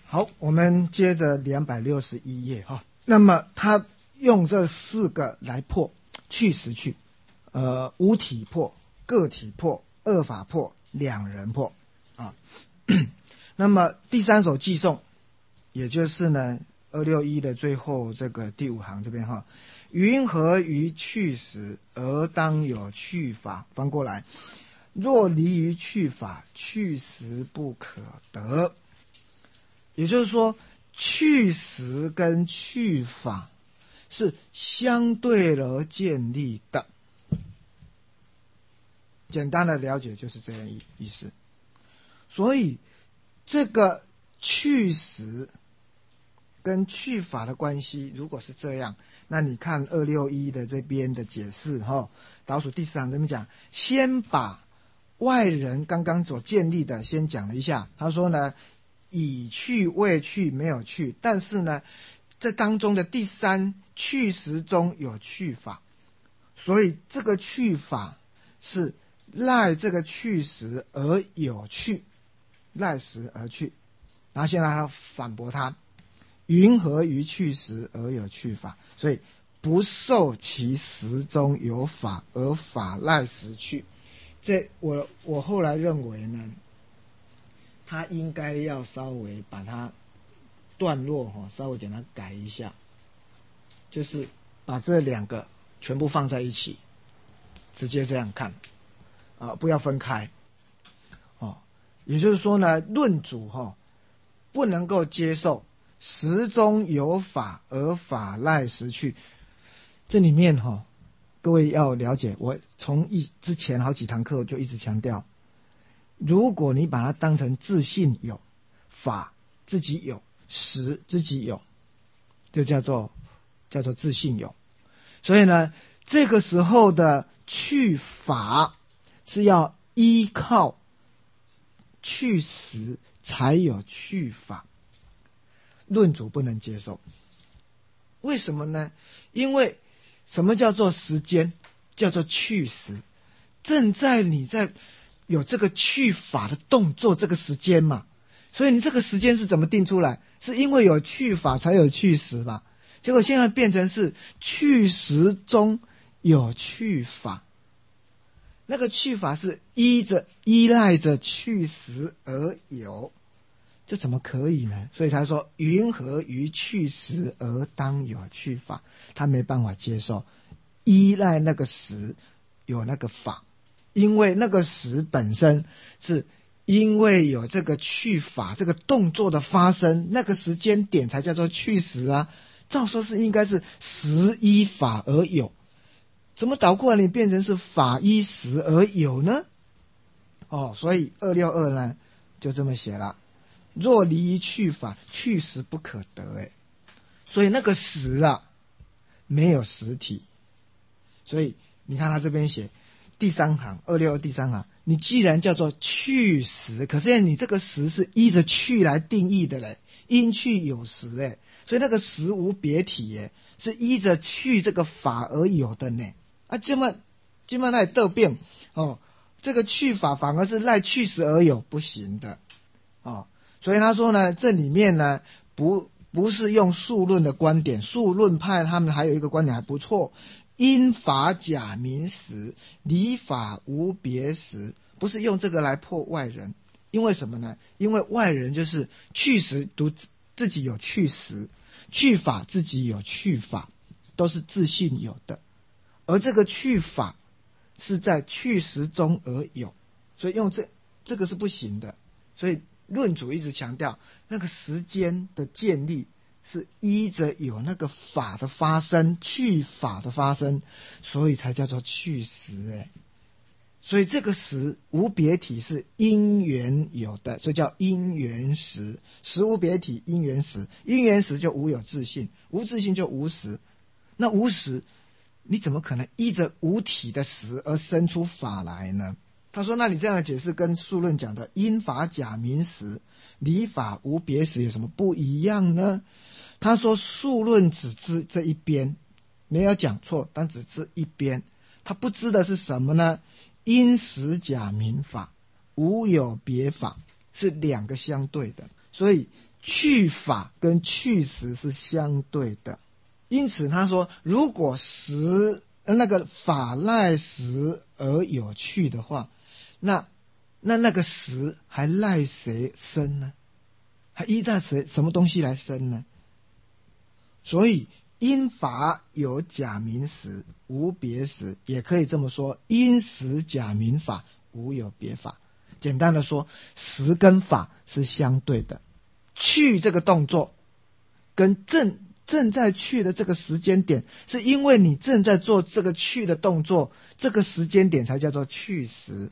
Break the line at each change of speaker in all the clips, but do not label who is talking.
好，我们接着261页哈。那么他用这4个来破去实去，无体破、个体破、二法破、两人破啊。那么第3首寄颂，也就是呢261的最后这个第5行这边哈，云何于去实而当有去法？翻过来，若离于去法，去实不可得。也就是说，去实跟去法是相对而建立的。简单的了解就是这样意思。所以这个去实跟去法的关系，如果是这样，那你看261的这边的解释倒数第4行这边讲，先把外人刚刚所建立的先讲了一下。他说呢，以去未去没有去，但是呢这当中的第3去实中有去法，所以这个去法是赖这个去实而有去，赖实而去。然后现在他反驳他，云何于去实而有去法？所以不受其实中有法，而法赖实去。这我后来认为呢，他应该要稍微把它段落稍微给它改一下，就是把这2个全部放在一起，直接这样看不要分开也就是说呢，论主不能够接受实中有法而法赖实去。这里面各位要了解，我从之前好几堂课就一直强调，如果你把它当成自性有，法自己有，实自己有，这叫做自性有。所以呢，这个时候的去法是要依靠去实才有去法，论主不能接受。为什么呢？因为什么叫做时间？叫做去实，正在你在有这个去法的动作这个时间嘛。所以你这个时间是怎么定出来？是因为有去法才有去实嘛。结果现在变成是去实中有去法，那个去法是依赖着去实而有，这怎么可以呢？所以他说云何于去实而当有去法，他没办法接受依赖那个实有那个法，因为那个实本身是因为有这个去法这个动作的发生，那个时间点才叫做去实啊。照说是应该是实依法而有，怎么倒过来你变成是法依实而有呢？所以262呢就这么写了，若离于去法，去实不可得。所以那个实没有实体。所以你看他这边写第3行262第3行，你既然叫做去实，可是你这个实是依着去来定义的嘞，因去有实所以那个实无别体是依着去这个法而有的呢。这么那里得病这个去法反而是赖去实而有，不行的所以他说呢，这里面呢不是用数论的观点，数论派他们还有一个观点还不错，因法假名实，离法无别实，不是用这个来破外人。因为什么呢？因为外人就是去实自己有去实，去法自己有去法，都是自性有的，而这个去法是在去实中而有，所以用这个是不行的。所以论主一直强调那个时间的建立是依着有那个法的发生，去法的发生，所以才叫做去实所以这个实无别体是因缘有的，所以叫因缘实。实无别体，因缘实。因缘实就无有自性，无自性就无实。那无实你怎么可能依着无体的实而生出法来呢？他说那你这样的解释跟数论讲的因法假名实，离法无别实有什么不一样呢？他说数论只知这一边，没有讲错，但只知一边。他不知的是什么呢？因实假名法，无有别法，是2个相对的。所以去法跟去时是相对的。因此他说，如果那个法赖时而有去的话，那个时还赖谁生呢？还依照什么东西来生呢？所以因法有假名时，无别时，也可以这么说，因时假名法，无有别法。简单的说，时跟法是相对的。去这个动作跟正在去的这个时间点，是因为你正在做这个去的动作，这个时间点才叫做去时。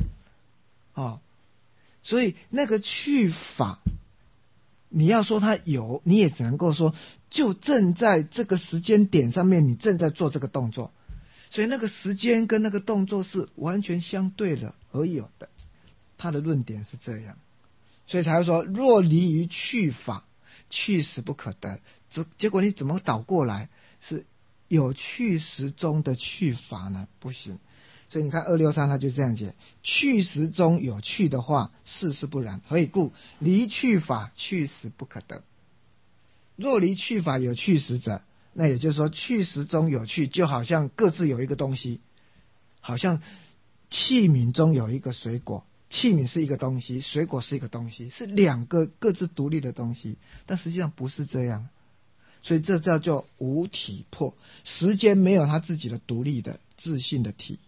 所以那个去法，你要说它有，你也只能够说，就正在这个时间点上面，你正在做这个动作，所以那个时间跟那个动作是完全相对的而有的。他的论点是这样，所以才会说，若离于去法，去时不可得。结果你怎么倒过来，是有去时中的去法呢？不行。所以你看263他就这样解，去时中有去的话，事是不然。何以故？离去法，去时不可得。若离去法有去时者，那也就是说，去时中有去，就好像各自有一个东西，好像器皿中有一个水果，器皿是一个东西，水果是一个东西，是两个各自独立的东西，但实际上不是这样。所以这叫做无体魄，时间没有它自己的独立的自性的体，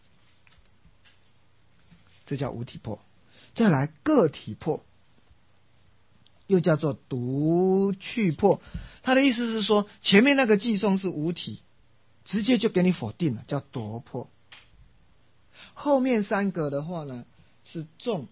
这叫无体魄。再来个体魄，又叫做独去魄。他的意思是说，前面那个寄送是无体，直接就给你否定了，叫夺魄。后面三个的话呢，是纵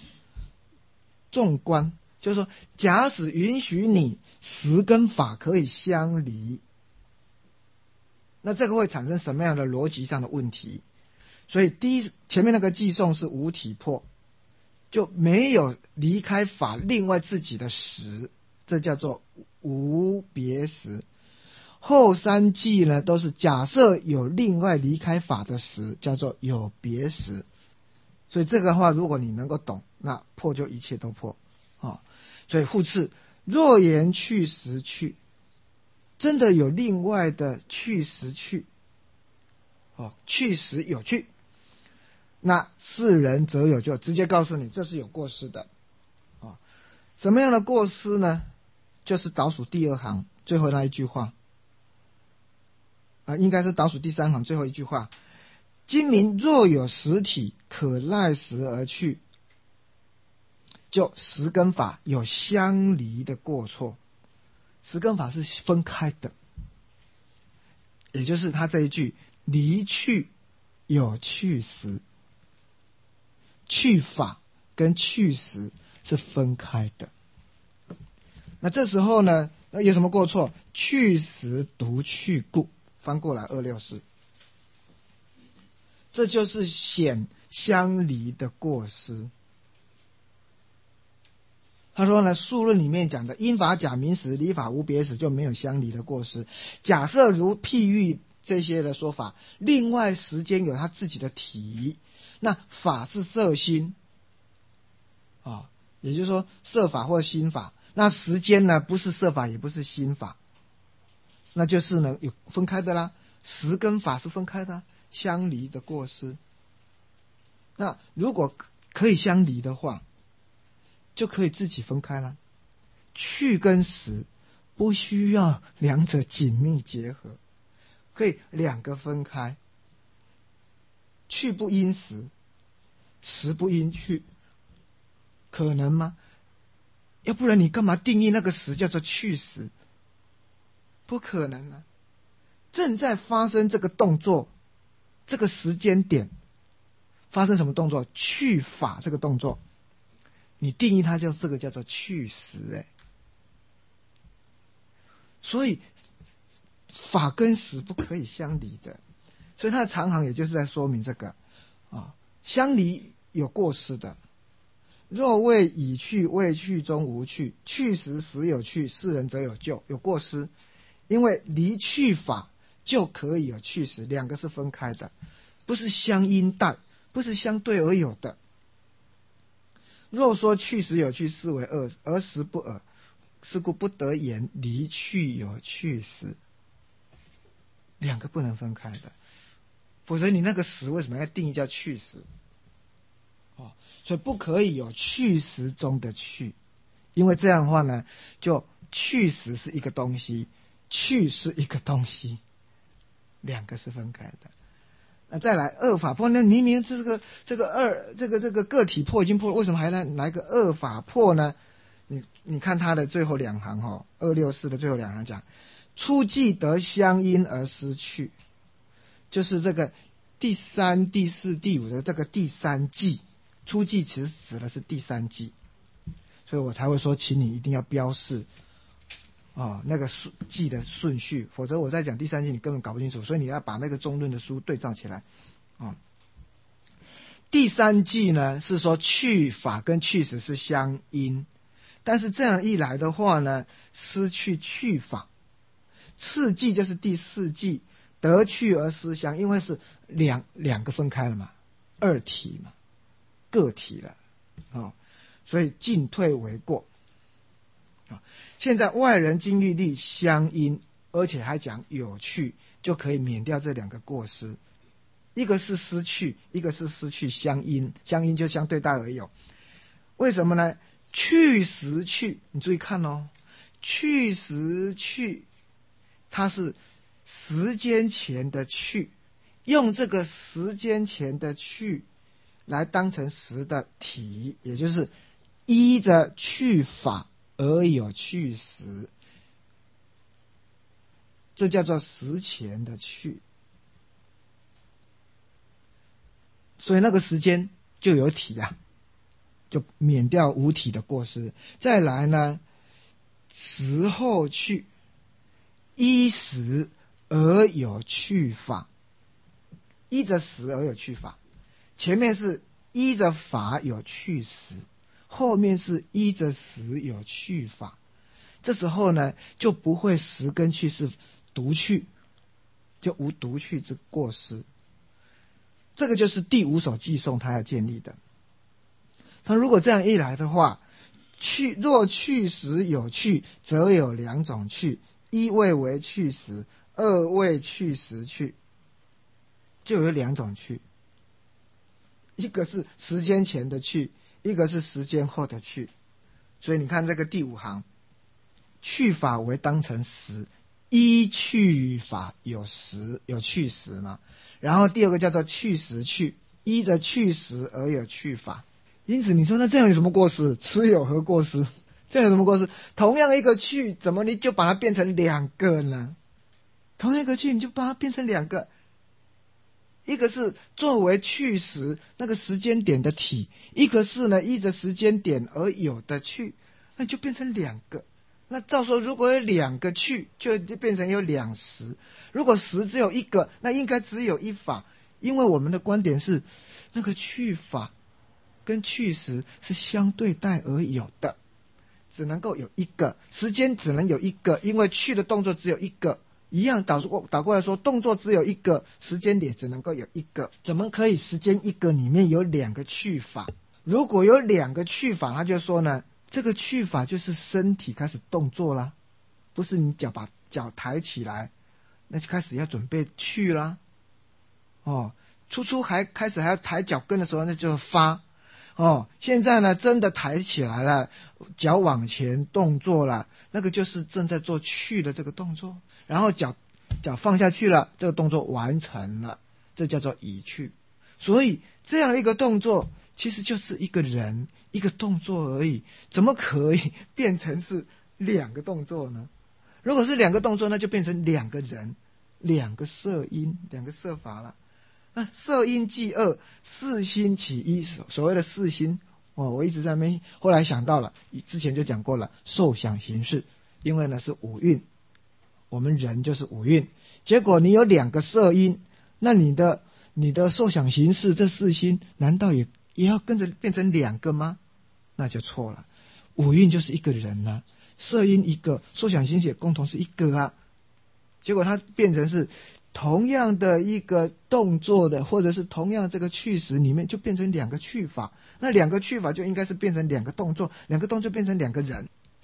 观，就是说，假使允许你时跟法可以相离，那这个会产生什么样的逻辑上的问题？所以前面那个寄送是无体魄，就没有离开法另外自己的时，这叫做无别时。后三季呢，都是假设有另外离开法的时，叫做有别时。所以这个话，如果你能够懂，那破就一切都破。所以复次，若言去时去，真的有另外的去时去，去时有去，那是人则有就，直接告诉你这是有过失的。什么样的过失呢？就是倒数第二行最后那一句话，应该是倒数第三行最后一句话，今民若有实体可赖时而去，就时跟法有相离的过错。时跟法是分开的，也就是他这一句离去有去时，去法跟去时是分开的。那这时候呢，有什么过错？去时独去故。翻过来264，这就是显相离的过失。他说呢，数论里面讲的因法假名时，离法无别时，就没有相离的过失。假设如譬喻这些的说法，另外时间有他自己的体，那法是色心也就是说色法或心法，那时间呢不是色法也不是心法，那就是呢有分开的啦，时跟法是分开的，相离的过失。那如果可以相离的话，就可以自己分开了。去跟时不需要两者紧密结合，可以两个分开。去不因时，时不因去，可能吗？要不然你干嘛定义那个时叫做去时？不可能啊！正在发生这个动作，这个时间点发生什么动作？去法这个动作，你定义它这个叫做去时所以法跟时不可以相离的，所以它的长行也就是在说明这个相离有过失的。若谓已去，未去中无去，去时时有去，是人则有救，有过失。因为离去法就可以有去时，两个是分开的，不是相因带，不是相对而有的。若说去时有去，是为二，而时不尔， 是故不得言离去有去时，两个不能分开的，否则你那个时为什么要定义叫去时？所以不可以有去时中的去，因为这样的话呢，就去时是一个东西，去是一个东西，两个是分开的。那再来二法破，那明明这个个体破已经破了，为什么还来个二法破呢？你看它的最后两行264的最后两行讲，初既得相因而失去，就是这个第三、第四、第五的这个第三季，初季其实指的是第三季，所以我才会说，请你一定要标示那个季的顺序，否则我在讲第三季你根本搞不清楚，所以你要把那个中论的书对照起来第三季呢是说去法跟去时是相因，但是这样一来的话呢，失去去法。次季就是第四季，得去而失相，因为是两个分开了嘛，二体嘛，个体了所以进退为过现在外人经律力相因，而且还讲有去，就可以免掉这两个过失。一个是失去，一个是失去相因，相因就相对待而有。为什么呢？去时去，你注意看去时去，它是时间前的去，用这个时间前的去来当成时的体，也就是依着去法而有去时，这叫做时前的去。所以那个时间就有体就免掉无体的过失。再来呢，时后去，依时而有去法，依着时而有去法。前面是依着法有去时，后面是依着时有去法。这时候呢，就不会时跟去是独去，就无独去之过失。这个就是第五首寄颂他要建立的。他如果这样一来的话，若去时有去，则有两种去，一谓为去时，二谓去时去，就有两种去，一个是时间前的去，一个是时间后的去。所以你看这个第五行，去法为当成时，依去法有去时嘛。然后第二个叫做去时去，依着去时而有去法。因此你说那这样有什么过失？此有何过失？这样有什么过失？同样一个去，怎么你就把它变成两个呢？同样一个去，你就把它变成两个，一个是作为去时那个时间点的体，一个是呢依着时间点而有的去，那就变成两个。那照说如果有两个去，就变成有两时。如果时只有一个，那应该只有一法，因为我们的观点是那个去法跟去时是相对待而有的，只能够有一个，时间只能有一个，因为去的动作只有一个。一样倒过来说，动作只有一个，时间点只能够有一个，怎么可以时间一个里面有两个去法？如果有两个去法，他就说呢，这个去法就是身体开始动作啦，不是你把脚抬起来，那就开始要准备去啦。初开始还要抬脚跟的时候，那就是发。现在呢，真的抬起来了，脚往前动作了，那个就是正在做去的这个动作。然后脚放下去了，这个动作完成了，这叫做已去。所以这样一个动作其实就是一个人一个动作而已，怎么可以变成是两个动作呢？如果是两个动作，那就变成两个人，两个色因，两个色法了。那色因即二，四心起一。所谓的四心我一直在后来想到了，之前就讲过了，受想行识，因为呢是五蕴，我们人就是五蕴，结果你有两个色因，那你的受想行识这四心难道也要跟着变成两个吗？那就错了。五蕴就是一个人啊，色因一个，受想行识也共同是一个啊，结果它变成是同样的一个动作的，或者是同样这个去时里面就变成两个去法，那两个去法就应该是变成两个动作，两个动作变成两个人，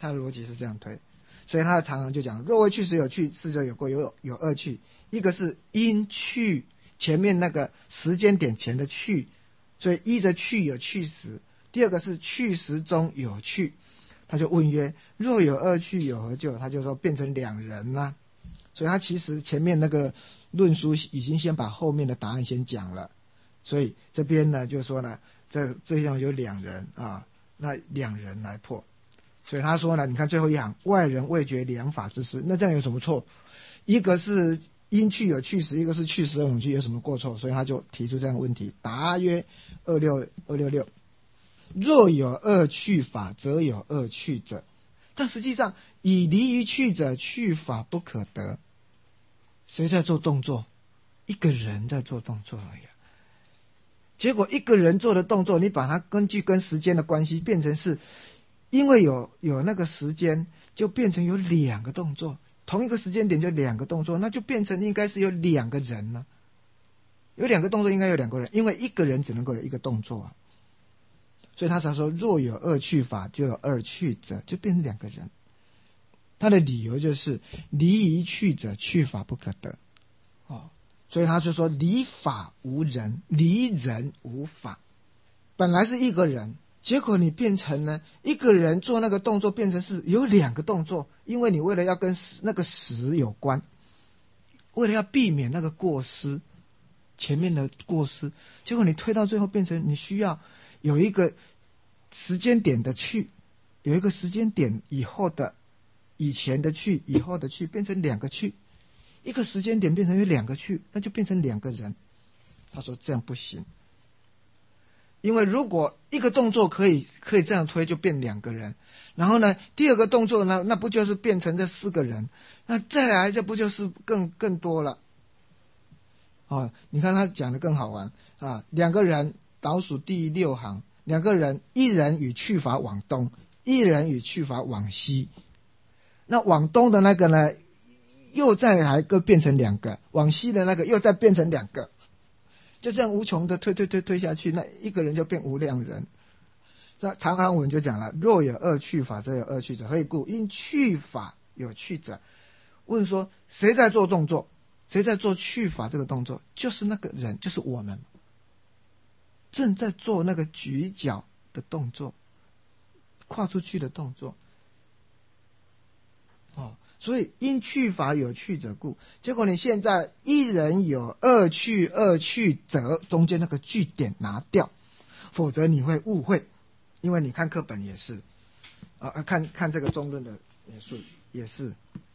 他的逻辑是这样推，所以他常常就讲，若为去时有去，是者有过，有二去。一个是因去前面那个时间点前的去，所以依着去有去时。第二个是去时中有去，他就问曰：若有二去，有何救？他就说变成两人啦。所以他其实前面那个论述已经先把后面的答案先讲了，所以这边呢就说呢，这样有两人啊，那两人来破。所以他说呢，你看最后一行，外人未觉良法之师，那这样有什么错？一个是因去有去时，一个是去时有去，有什么过错？所以他就提出这样的问题。答曰266，若有二去法，则有二去者。但实际上，以离于去者，去法不可得。谁在做动作？一个人在做动作而已。结果一个人做的动作，你把它根据跟时间的关系变成是，因为有那个时间，就变成有两个动作，同一个时间点就两个动作，那就变成应该是有两个人了。有两个动作应该有两个人，因为一个人只能够有一个动作啊。所以他才说，若有二去法，就有二去者，就变成两个人。他的理由就是离于去者，去法不可得。所以他就说离法无人，离人无法。本来是一个人，结果你变成了一个人做那个动作，变成是有两个动作，因为你为了要跟那个时有关，为了要避免那个过失，前面的过失，结果你推到最后变成你需要有一个时间点的去，有一个时间点以后的以前的去，以后的去，变成两个去，一个时间点变成有两个去，那就变成两个人。他说这样不行，因为如果一个动作可以这样推，就变两个人，然后呢第二个动作呢，那不就是变成这四个人，那再来这不就是更多了。你看他讲的更好玩啊，两个人倒数第6行，两个人，一人与去法往东，一人与去法往西。那往东的那个呢，又再来个变成两个，往西的那个又再变成两个，就这样无穷的推下去，那一个人就变无量人。那唐安文就讲了，若有二去法，则有二去者。何以故？因去法有去者。问说谁在做动作？谁在做去法这个动作？就是那个人，就是我们，正在做那个举脚的动作，跨出去的动作。所以因去法有去者故。结果你现在一人有二去者，中间那个句点拿掉，否则你会误会。因为你看课本也是看这个中论的也是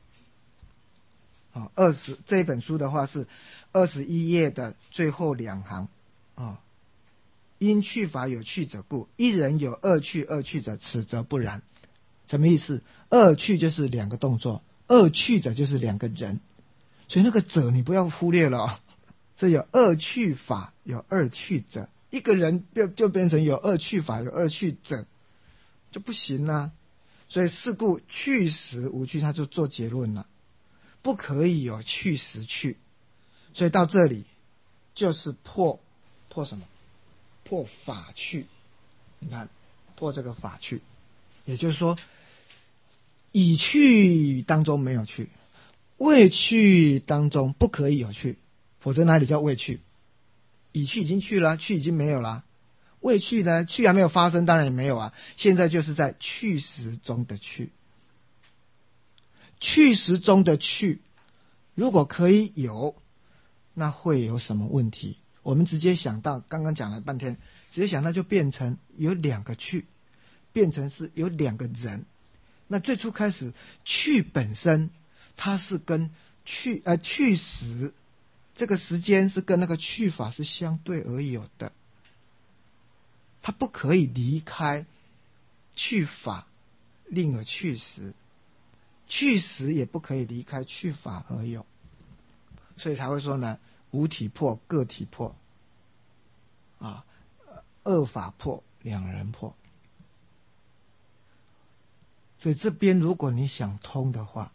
这一本书的话是21页的最后2行因去法有去者故，一人有二去者，此则不然。什么意思？二去就是两个动作，二去者就是两个人，所以那个者你不要忽略了这有二去法，有二去者，一个人就变成有二去法，有二去者，就不行啊。所以是故去时无去，他就做结论了，不可以有去时去。所以到这里就是破什么？破法去。你看破这个法去，也就是说以去当中没有去，未去当中不可以有去，否则哪里叫未去？以去已经去了，去已经没有了。未去呢？去还没有发生，当然也没有啊。现在就是在去时中的去，去时中的去，如果可以有，那会有什么问题？我们直接想到，刚刚讲了半天，直接想到就变成有两个去，变成是有两个人。那最初开始去本身，它是跟去时这个时间是跟那个去法是相对而有的，它不可以离开去法另而去时，去时也不可以离开去法而有，所以才会说呢，无体破，个体破二法破，两人破。所以这边如果你想通的话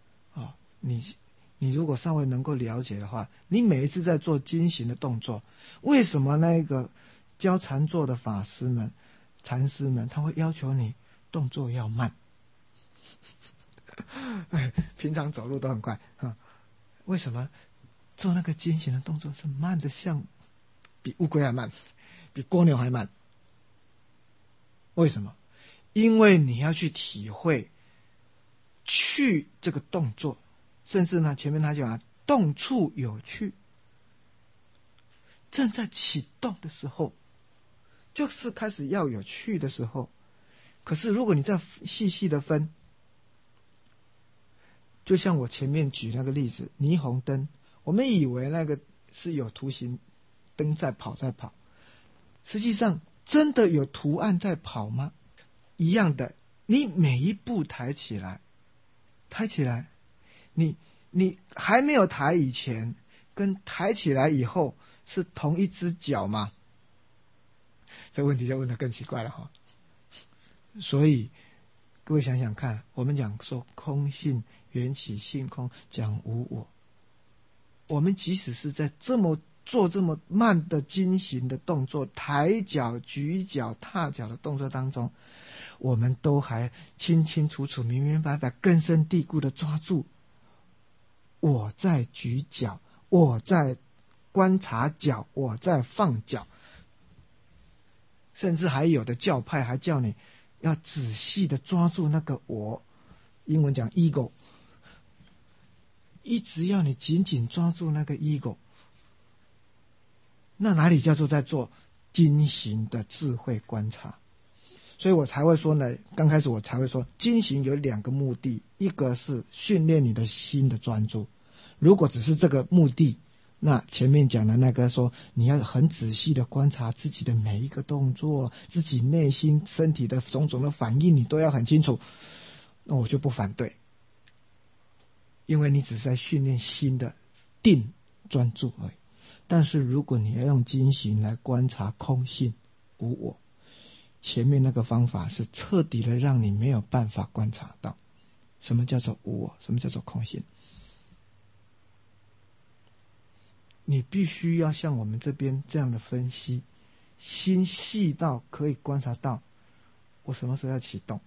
你如果稍微能够了解的话，你每一次在做经行的动作，为什么那个教禅坐的法师们、禅师们，他会要求你动作要慢？ 平常走路都很快啊，为什么做那个肩行的动作是慢的像比乌龟还慢，比蜗牛还慢？为什么？因为你要去体会去这个动作，甚至呢前面他讲动处有趣，正在启动的时候就是开始要有趣的时候。可是如果你再细细的分，就像我前面举那个例子，霓虹灯，我们以为那个是有图形灯在跑，实际上真的有图案在跑吗？一样的，你每一步抬起来，你还没有抬以前跟抬起来以后是同一只脚吗？这个问题就问得更奇怪了哈。所以各位想想看，我们讲说空性缘起性空，讲无我，我们即使是在做这么慢的精行的动作，抬脚举脚踏脚的动作当中，我们都还清清楚楚明明白白根深蒂固的抓住我在举脚，我在观察脚，我在放脚。甚至还有的教派还叫你要仔细的抓住那个我，英文讲 ego， 一直要你紧紧抓住那个 ego， 那哪里叫做在做精行的智慧观察？所以我才会说呢，刚开始我才会说精行有两个目的，一个是训练你的心的专注，如果只是这个目的，那前面讲的那个说你要很仔细的观察自己的每一个动作，自己内心身体的种种的反应你都要很清楚，那我就不反对，因为你只是在训练心的定专注而已。但是如果你要用精行来观察空性无我，前面那个方法是彻底的让你没有办法观察到什么叫做无我，什么叫做空性。你必须要像我们这边这样的分析，心细到可以观察到我什么时候要启动，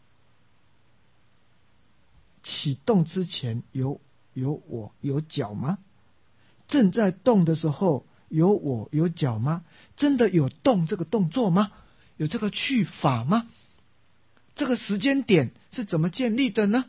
启动之前有我有脚吗？正在动的时候有我有脚吗？真的有动这个动作吗？有这个去法吗？这个时间点是怎么建立的呢？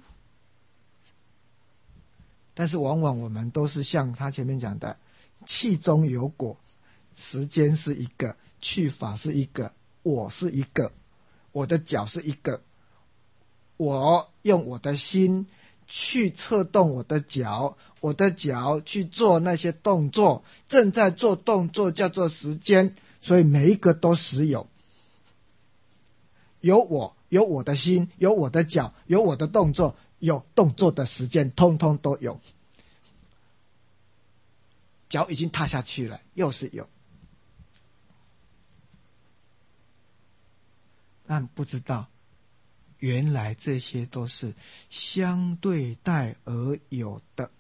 但是往往我们都是像他前面讲的，气中有果，时间是一个，去法是一个，我是一个，我的脚是一个，我用我的心去策动我的脚，我的脚去做那些动作，正在做动作叫做时间，所以每一个都实有，有我，有我的心，有我的脚，有我的动作，有动作的时间，通通都有。脚已经踏下去了，又是有，但不知道原来这些都是相对待而有的。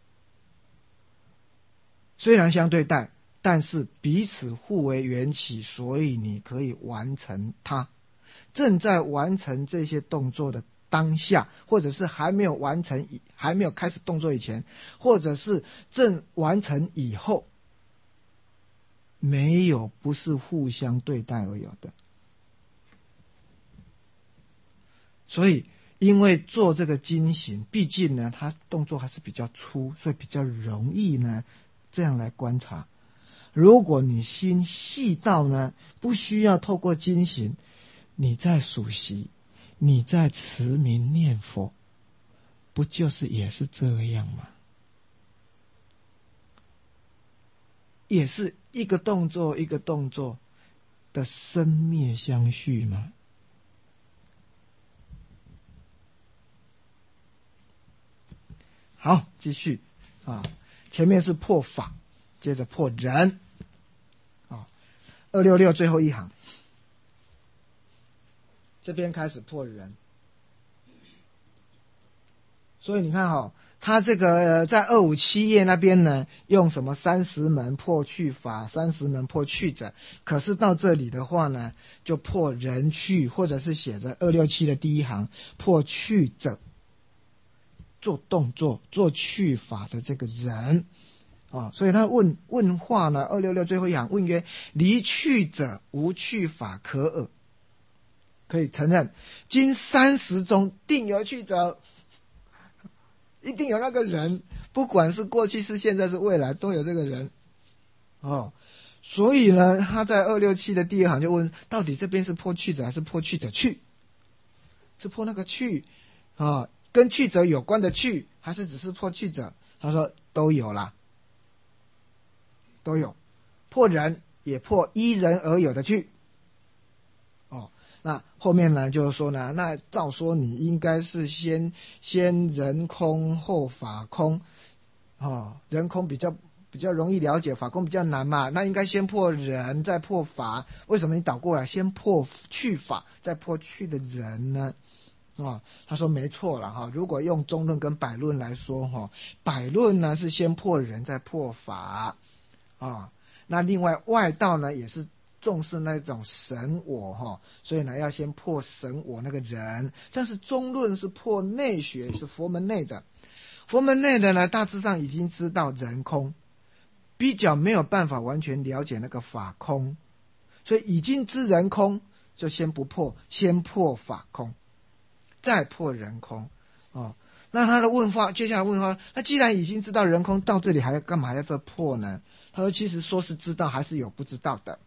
虽然相对待，但是彼此互为缘起，所以你可以完成它。正在完成这些动作的当下，或者是还没有完成，还没有开始动作以前，或者是正完成以后，没有不是互相对待而有的。所以因为做这个精行，毕竟呢它动作还是比较粗，所以比较容易呢这样来观察。如果你心细到呢不需要透过精行，你在数息，你在持名念佛，不就是也是这样吗？也是一个动作一个动作的生灭相续吗？好，继续啊，前面是破法，接着破人啊，266最后一行，这边开始破人。所以你看他这个在257页那边呢，用什么30门破去法，30门破去者。可是到这里的话呢，就破人去，或者是写着267的第一行破去者，做动作做去法的这个人。所以他问话呢，266最后一行问曰：离去者无去法可耳？可以承认，今30中定有去者。一定有那个人，不管是过去是现在是未来，都有这个人。所以呢，他在267的第一行就问，到底这边是破去者还是破去者去？是破那个去跟去者有关的去，还是只是破去者？他说都有啦，都有，破人也破依人而有的去。那后面呢，就是说呢，那照说你应该是先人空后法空，人空比较容易了解，法空比较难嘛，那应该先破人再破法，为什么你倒过来先破去法再破去的人呢？他说没错了如果用中论跟百论来说百论呢是先破人再破法那另外外道呢也是重视那种神我所以呢要先破神我那个人。但是中论是破内学，是佛门内的呢，大致上已经知道人空，比较没有办法完全了解那个法空，所以已经知人空就先不破，先破法空再破人空那他的接下来问话，那既然已经知道人空，到这里还干嘛要这破呢？他说其实说是知道，还是有不知道的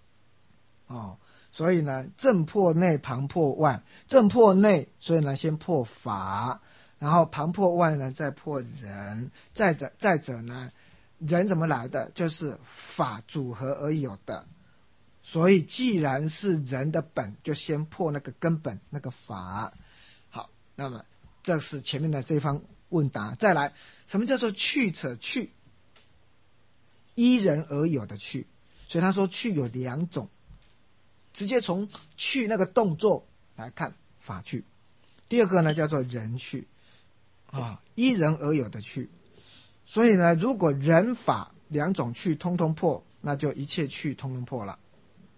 所以呢，正破内，旁破外。正破内，所以呢，先破法，然后旁破外呢，再破人。再者呢，人怎么来的？就是法组合而有的。所以既然是人的本，就先破那个根本，那个法。好，那么这是前面的这一番问答。再来，什么叫做去者去？依人而有的去。所以他说去有2种。直接从去那个动作来看法去。第二个呢叫做人去依人而有的去。所以呢，如果人法2种去通通破，那就一切去通通破了。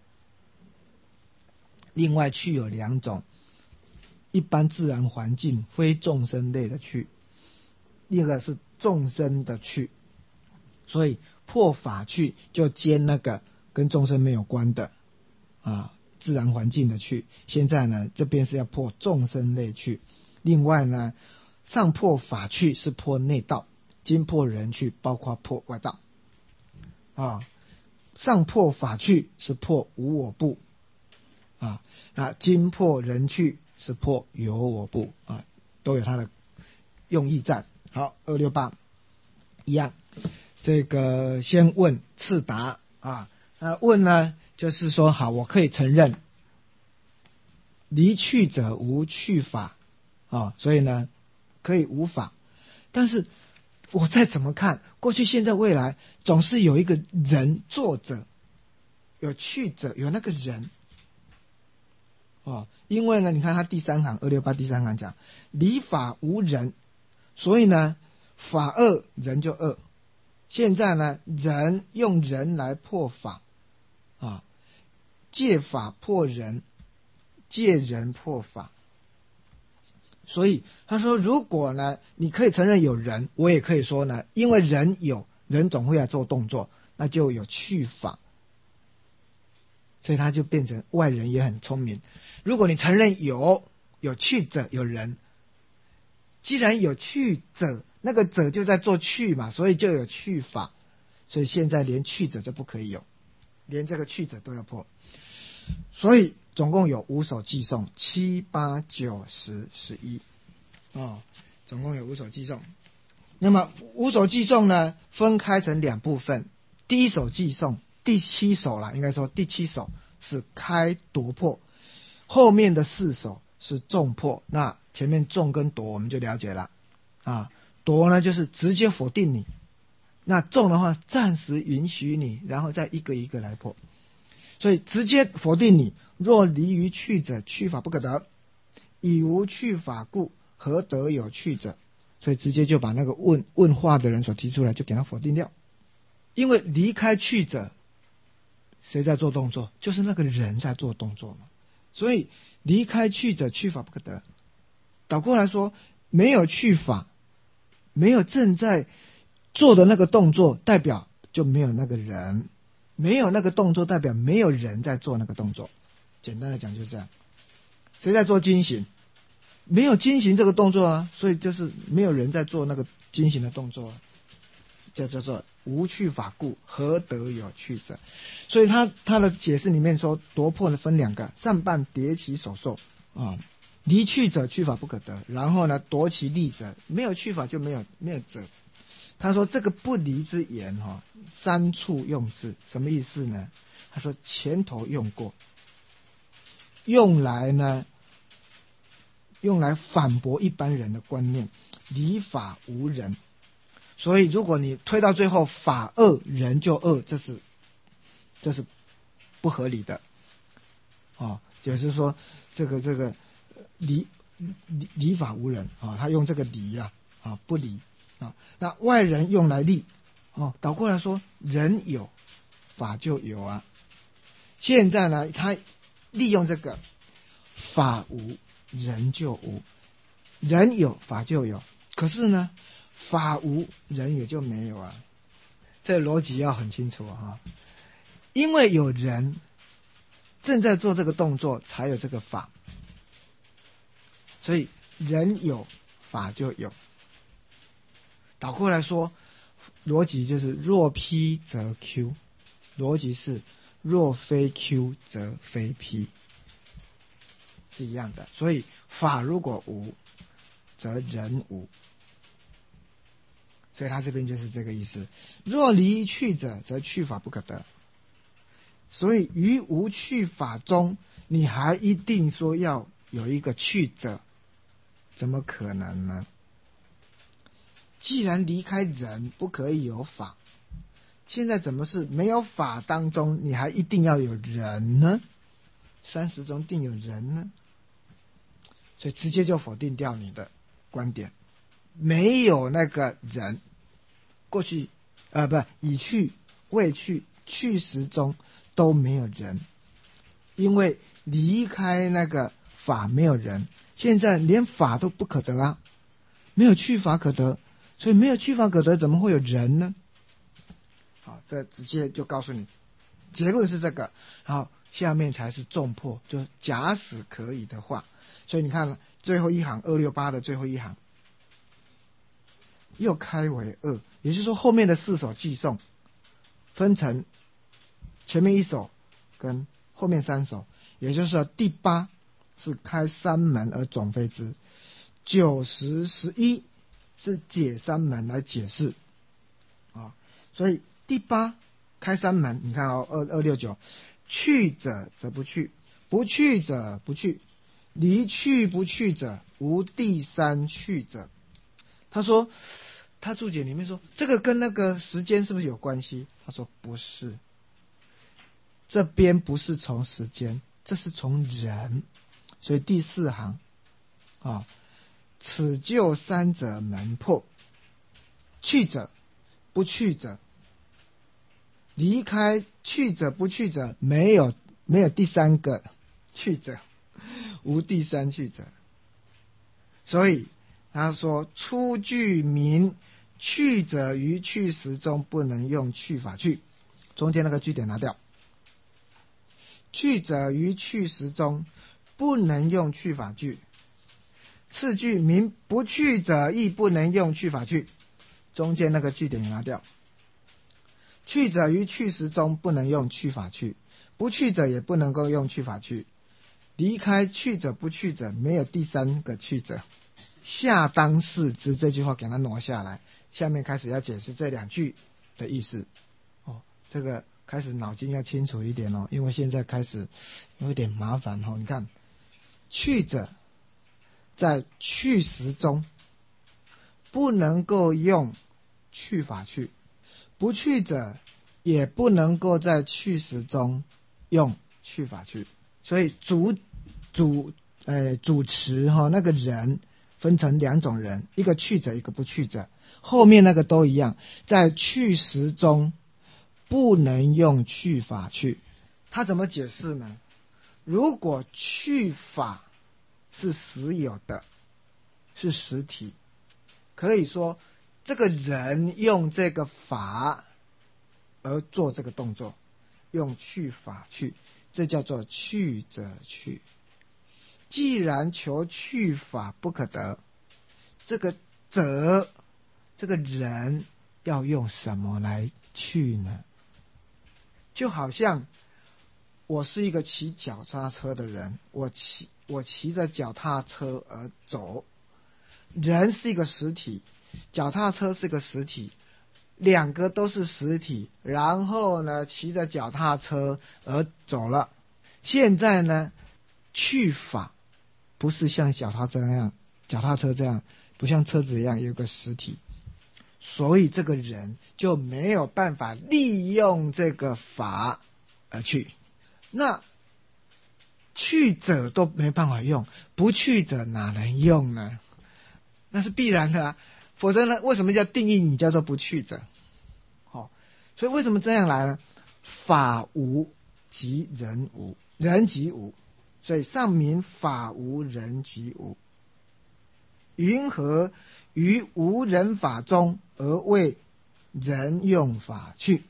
另外去有2种，一般自然环境非众生类的去，另一个是众生的去。所以破法去就兼那个跟众生没有关的自然环境的去。现在呢，这边是要破众生类去。另外呢，上破法去是破内道，今破人去包括破外道上破法去是破无我部那今破人去是破有我部都有它的用意在。好，268一样，这个先问次答问呢就是说，好，我可以承认离去者无去法所以呢可以无法。但是我再怎么看，过去现在未来总是有一个人作者，有去者，有那个人因为呢你看他第3行268第3行讲离法无人，所以呢法恶人就恶。现在呢人用人来破法借法破人，借人破法。所以他说，如果呢你可以承认有人，我也可以说呢，因为人总会来做动作，那就有去法。所以他就变成外人也很聪明。如果你承认有去者有人，既然有去者，那个者就在做去嘛，所以就有去法。所以现在连去者就不可以有，连这个去者都要破。所以总共有5首偈颂，7、8、9、10、11总共有5首偈颂。那么5首偈颂呢分开成2部分。第一首偈颂，第7首啦，应该说第7首是开夺破，后面的4首是纵破。那前面纵跟夺我们就了解了夺呢就是直接否定你，那纵的话暂时允许你，然后再一个一个来破。所以直接否定你，若离于去者，去法不可得，以无去法故，何得有去者？ 所以直接就把那个问话的人所提出来就给他否定掉。因为离开去者，谁在做动作？就是那个人在做动作嘛。所以离开去者，去法不可得。倒过来说，没有去法，没有正在做的那个动作，代表就没有那个人，没有那个动作，代表没有人在做那个动作。简单的讲就是这样。谁在做经行？没有经行这个动作啊，所以就是没有人在做那个经行的动作啊，叫做无去法故，何得有去者？所以他的解释里面说，夺魄呢分两个，上半迭其所受啊，离去者去法不可得，然后呢夺其利者，没有去法就没有者。他说这个不离之言三处用之，什么意思呢？他说前头用过，用来反驳一般人的观念，理法无人。所以如果你推到最后，法恶人就恶，这是不合理的就是说这个理法无人他用这个理不理那外人用来利倒过来说，人有法就有啊。现在呢，他利用这个法无人就无，人有法就有，可是呢法无人也就没有啊。这逻辑要很清楚因为有人正在做这个动作，才有这个法，所以人有法就有。倒过来说，逻辑就是若 P 则 Q， 逻辑是若非 Q 则非 P， 是一样的。所以法如果无，则人无。所以他这边就是这个意思，若离去者，则去法不可得。所以于无去法中，你还一定说要有一个去者，怎么可能呢？既然离开人不可以有法，现在怎么是没有法当中你还一定要有人呢？30中定有人呢？所以直接就否定掉你的观点，没有那个人。过去已去、未去、去时中都没有人，因为离开那个法没有人，现在连法都不可得啊，没有去法可得，所以没有去法可得，怎么会有人呢？好，这直接就告诉你，结论是这个。好，下面才是重破，就假使可以的话。所以你看最后一行268的最后一行，又开为2，也就是说后面的4首偈颂分成前面1首跟后面3首，也就是说第8是开3门而总非之，9、10、11是解3门来解释所以第8开3门，你看269，去者则不去，不去者不去，离去不去者，无第三去者。他说，他注解里面说，这个跟那个时间是不是有关系？他说不是，这边不是从时间，这是从人。所以第4行此就3者门破，去者不去者，离开去者不去者，没有第3个去者，无第三去者。所以他说出句明去者于去时中不能用去法去，中间那个句点拿掉，去者于去时中不能用去法去。次句明不去者亦不能用去法去，中间那个句点也拿掉，去者于去时中不能用去法去，不去者也不能够用去法去，离开去者不去者，没有第3个去者。下当视之这句话给它挪下来，下面开始要解释这2句的意思这个开始脑筋要清楚一点因为现在开始有点麻烦你看，去者在去时中不能够用去法去，不去者也不能够在去时中用去法去。所以主持那个人分成两种人，一个去者，一个不去者。后面那个都一样，在去实中不能用去法去。他怎么解释呢？如果去法是实有的，是实体，可以说这个人用这个法而做这个动作，用去法去，这叫做去者去。既然求去法不可得，这个者，这个人要用什么来去呢？就好像我是一个骑脚踏车的人，我骑着脚踏车而走，人是一个实体，脚踏车是个实体，两个都是实体，然后呢，骑着脚踏车而走了。现在呢，去法不是像脚踏车这样，不像车子一样有个实体，所以这个人就没有办法利用这个法而去。那去者都没办法用，不去者哪能用呢？那是必然的啊，否则呢，为什么叫定义你叫做不去者？所以为什么这样来呢？法无即人无，人即无，所以上明法无人即无。云何于无人法中而为人用法去？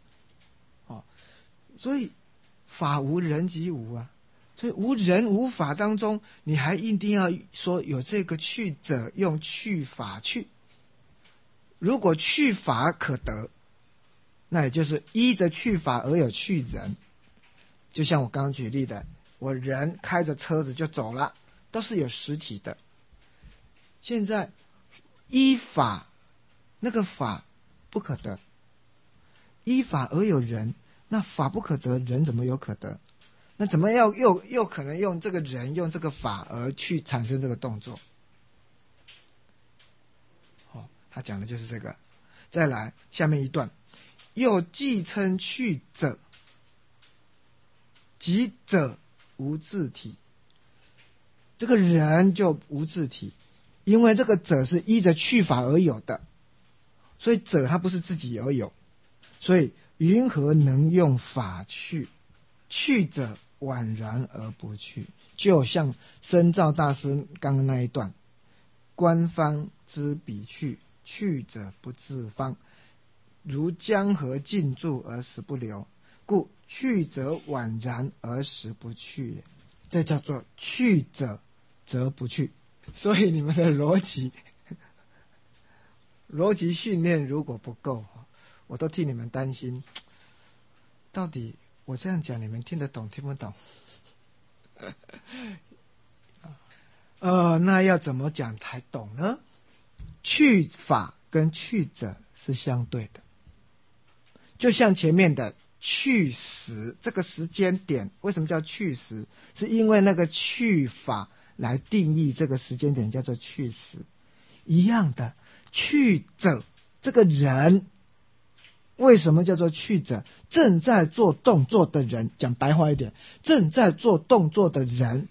所以法无人即无啊，所以无人无法当中，你还一定要说有这个去者用去法去。如果去法可得，那也就是依着去法而有去人。就像我刚刚举例的，我人开着车子就走了，都是有实体的。现在依法，那个法不可得，依法而有人，那法不可得，人怎么有可得？那怎么样又可能用这个人用这个法而去产生这个动作？他讲的就是这个。再来下面一段，又既称去者，即者无自体。这个人就无自体，因为这个者是依着去法而有的，所以者它不是自己而有，所以云何能用法去？去者宛然而不去，就像深造大师刚刚那一段，观方知彼去，去者不自方，如江河静注而时不流，故去者宛然而时不去也。这叫做去者则不去。所以你们的逻辑训练如果不够，我都替你们担心，到底我这样讲你们听得懂听不懂？那要怎么讲才懂呢？去法跟去者是相对的，就像前面的去时，这个时间点为什么叫去时？是因为那个去法来定义这个时间点叫做去时。一样的，去者这个人为什么叫做去者？正在做动作的人，讲白话一点，正在做动作的人，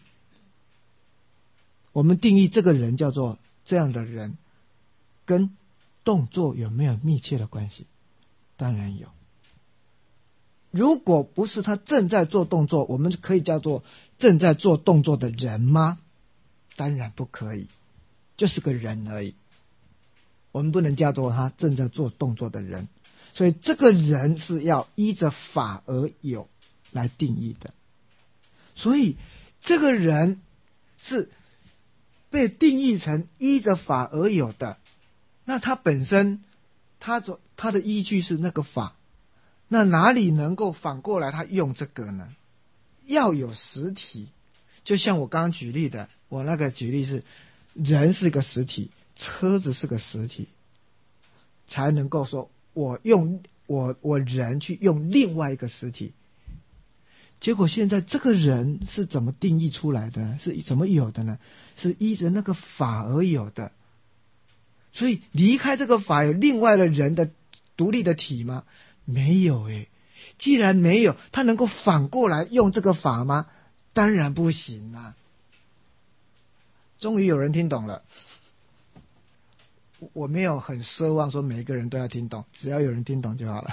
我们定义这个人叫做这样的人，跟动作有没有密切的关系？当然有。如果不是他正在做动作，我们可以叫做正在做动作的人吗？当然不可以，就是个人而已，我们不能叫做他正在做动作的人。所以这个人是要依着法而有来定义的，所以这个人是被定义成依着法而有的，那他本身他的依据是那个法，那哪里能够反过来他用这个呢？要有实体。就像我刚刚举例的，我那个举例是人是个实体，车子是个实体，才能够说我用我人去用另外一个实体。结果现在这个人是怎么定义出来的？是怎么有的呢？是依着那个法而有的。所以离开这个法，有另外的人的独立的体吗？没有诶。既然没有，他能够反过来用这个法吗？当然不行啊。终于有人听懂了。 我没有很奢望说每一个人都要听懂，只要有人听懂就好了。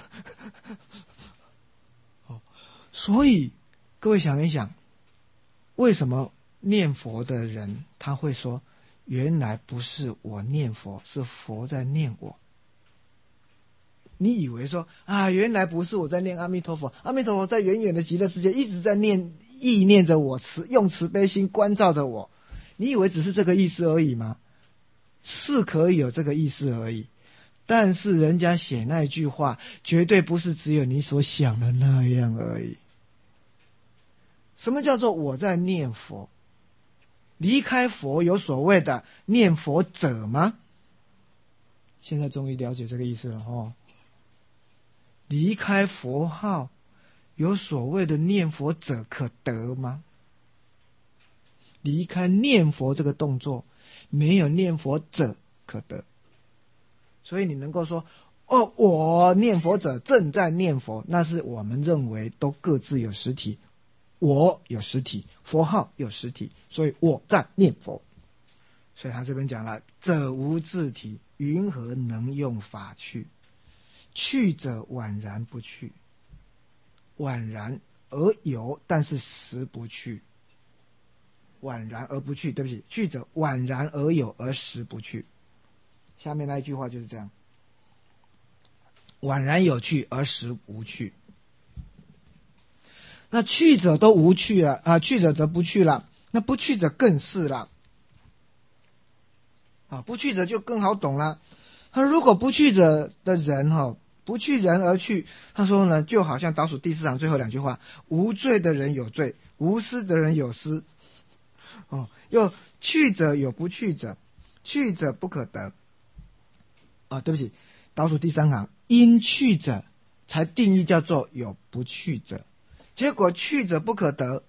所以各位想一想，为什么念佛的人他会说，原来不是我念佛，是佛在念我。你以为说原来不是我在念阿弥陀佛，阿弥陀佛在远远的极乐世界一直在意念着我，用慈悲心关照着我，你以为只是这个意思而已吗？是可以有这个意思而已，但是人家写那一句话绝对不是只有你所想的那样而已。什么叫做我在念佛？离开佛有所谓的念佛者吗？现在终于了解这个意思了哦。离开佛号有所谓的念佛者可得吗？离开念佛这个动作，没有念佛者可得。所以你能够说我念佛者正在念佛，那是我们认为都各自有实体，我有实体，佛号有实体，所以我在念佛。所以他这边讲了，者无自体，云何能用法去？去者宛然不去，宛然而有，但是实不去。宛然而不去，对不起，去者宛然而有，而实不去。下面那一句话就是这样，宛然有去，而实无去。那去者都无去了去者则不去了，那不去者更是了不去者就更好懂了。他如果不去者的人不去人而去，他说呢，就好像倒数第4行最后2句话，无罪的人有罪，无私的人有私。又去者有不去者，去者不可得。对不起，倒数第3行，因去者才定义叫做有不去者，结果去者不可得，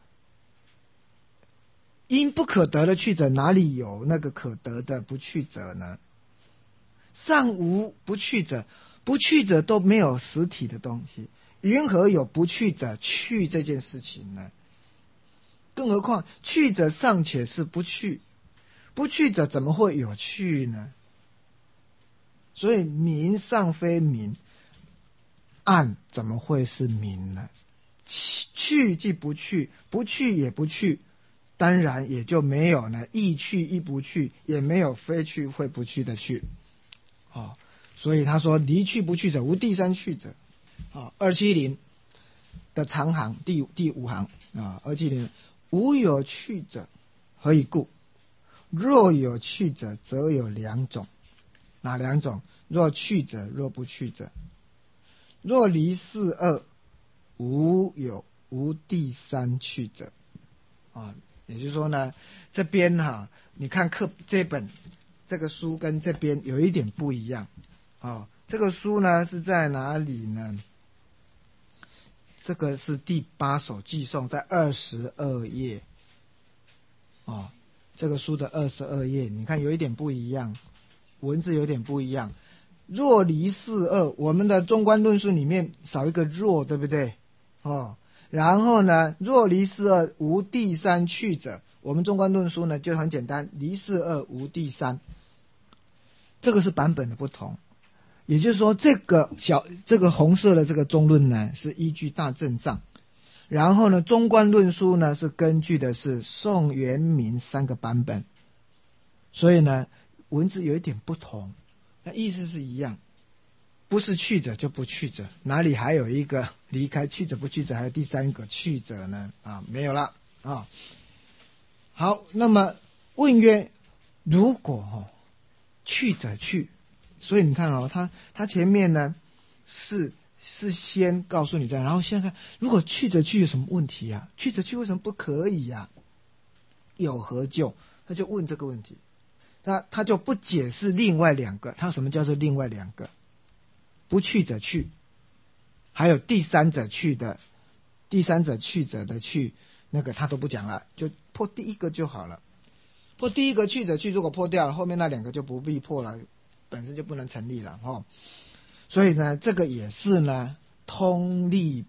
因不可得的去者哪里有那个可得的不去者呢？尚无不去者，不去者都没有实体的东西，云何有不去者去这件事情呢？更何况去者尚且是不去，不去者怎么会有去呢？所以明尚非明，暗怎么会是明呢？去即不去，不去也不去，当然也就没有呢亦去亦不去，也没有非去会不去的去。所以他说离去不去者无第三去者。270的长行第5行270，无有去者何以故？若有去者则有2种。哪2种？若去者，若不去者。若离四恶，无第三去者。也就是说呢，这边你看这本这个书跟这边有一点不一样。这个书呢是在哪里呢？这个是第8首寄送，在22页。这个书的22页，你看有一点不一样，文字有点不一样。若离四恶，我们的中观论述里面少一个若，对不对？然后呢，若离四恶无第三去者，我们中观论述呢就很简单，离四恶无第三。这个是版本的不同，也就是说这个红色的这个中论呢是依据大正藏，然后呢中观论述呢是根据的是宋元明3个版本，所以呢文字有一点不同，那意思是一样，不是去者就不去者，哪里还有一个离开去者不去者还有第3个去者呢？没有了好，那么问曰，如果去者去，所以你看他前面呢是先告诉你这样，然后现在看如果去者去有什么问题啊？去者去为什么不可以啊？有何救？他就问这个问题，他就不解释另外2个，他什么叫做另外2个？不去者去，还有第三者去者的去，那个他都不讲了，就破第一个就好了。破第一个去者去，如果破掉了，后面那2个就不必破了，本身就不能成立了所以呢，这个也是呢通利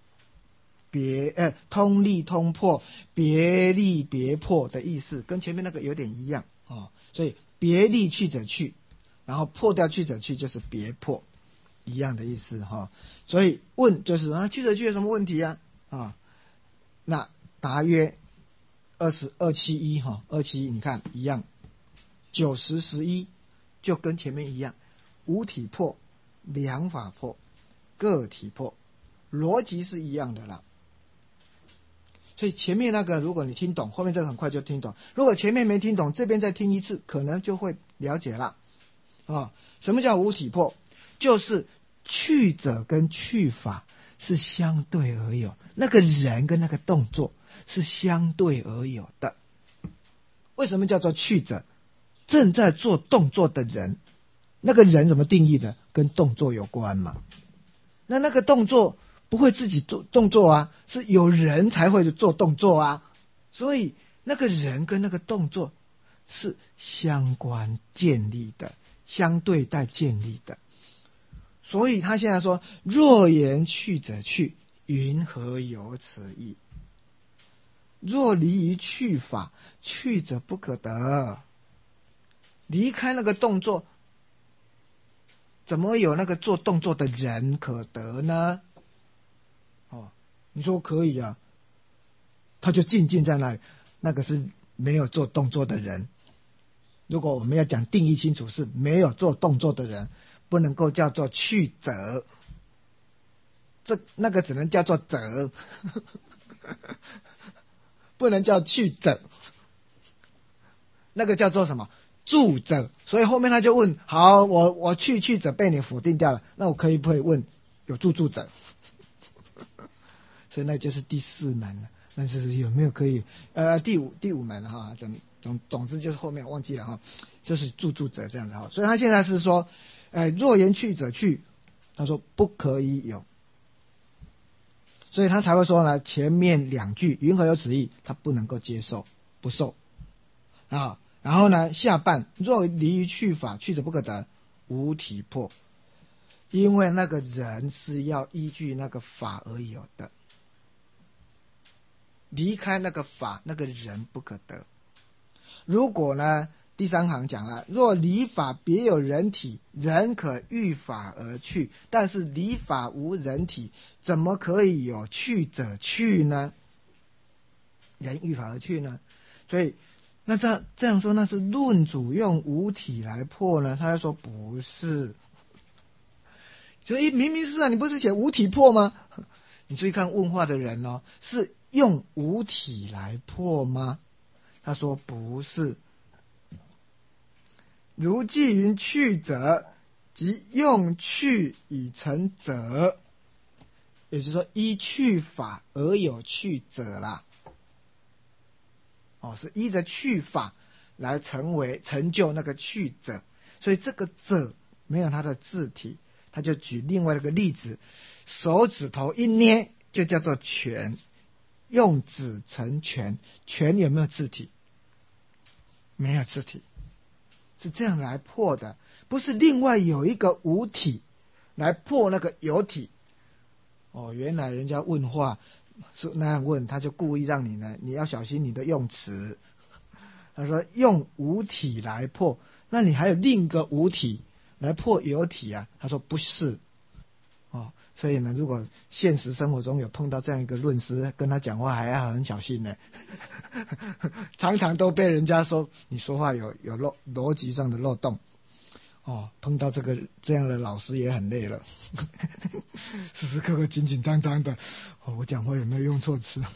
通破，别利别破的意思，跟前面那个有点一样所以别利去者去， 然后破掉去者去就是别破，一样的意思哈。所以问就是去者去有什么问题啊？那答曰271哈，271你看一样，9、10、11就跟前面一样，无体破、两法破、个体破，逻辑是一样的啦。所以前面那个如果你听懂，后面这个很快就听懂；如果前面没听懂，这边再听一次，可能就会了解了。什么叫无体破？就是去者跟去法是相对而有，那个人跟那个动作是相对而有的。为什么叫做去者？正在做动作的人，那个人怎么定义的？跟动作有关嘛。那个动作不会自己做动作啊，是有人才会做动作啊。所以那个人跟那个动作是相关建立的，相对待建立的。所以他现在说，若言去者去，云何有此意？若离于去法，去者不可得。离开那个动作，怎么有那个做动作的人可得呢？你说可以啊，他就静在那里，那个是没有做动作的人。如果我们要讲定义清楚，是没有做动作的人，不能够叫做去者，那个只能叫做者，不能叫去者，那个叫做什么？住者。所以后面他就问：好，我去者被你否定掉了，那我可以不可以问有住者？所以那就是第4门了。但是有没有可以第五门哈？总之就是后面忘记了哈，就是住者这样子哈。所以他现在是说，若言去者去，他说不可以有，所以他才会说呢，前面2句云何有此意，他不能够接受，不受啊。然后呢，下半若离于去法，去者不可得，无体破，因为那个人是要依据那个法而有的。离开那个法，那个人不可得。如果呢，第3行讲了，若离法别有人体，人可遇法而去，但是离法无人体，怎么可以有去者去呢？人遇法而去呢？所以那这样说，那是论主用无体来破呢？他就说不是，所以明明是啊，你不是写无体破吗？你注意看问话的人是用无体来破吗？他说不是。如既云去者，即用去以成者，也就是说依去法而有去者啦。是依着去法来成就那个去者，所以这个者没有它的字体，他就举另外一个例子，手指头一捏就叫做拳，用指成拳，拳有没有字体？没有字体，是这样来破的，不是另外有一个无体来破那个有体。原来人家问话是那样问，他就故意让你呢，你要小心你的用词。他说用无体来破，那你还有另一个无体来破有体啊？他说不是。所以呢，如果现实生活中有碰到这样一个论师，跟他讲话还要很小心呢，常常都被人家说你说话有逻辑上的漏洞。碰到这样的老师也很累了，时时刻刻紧紧张张的，我讲话有没有用错词？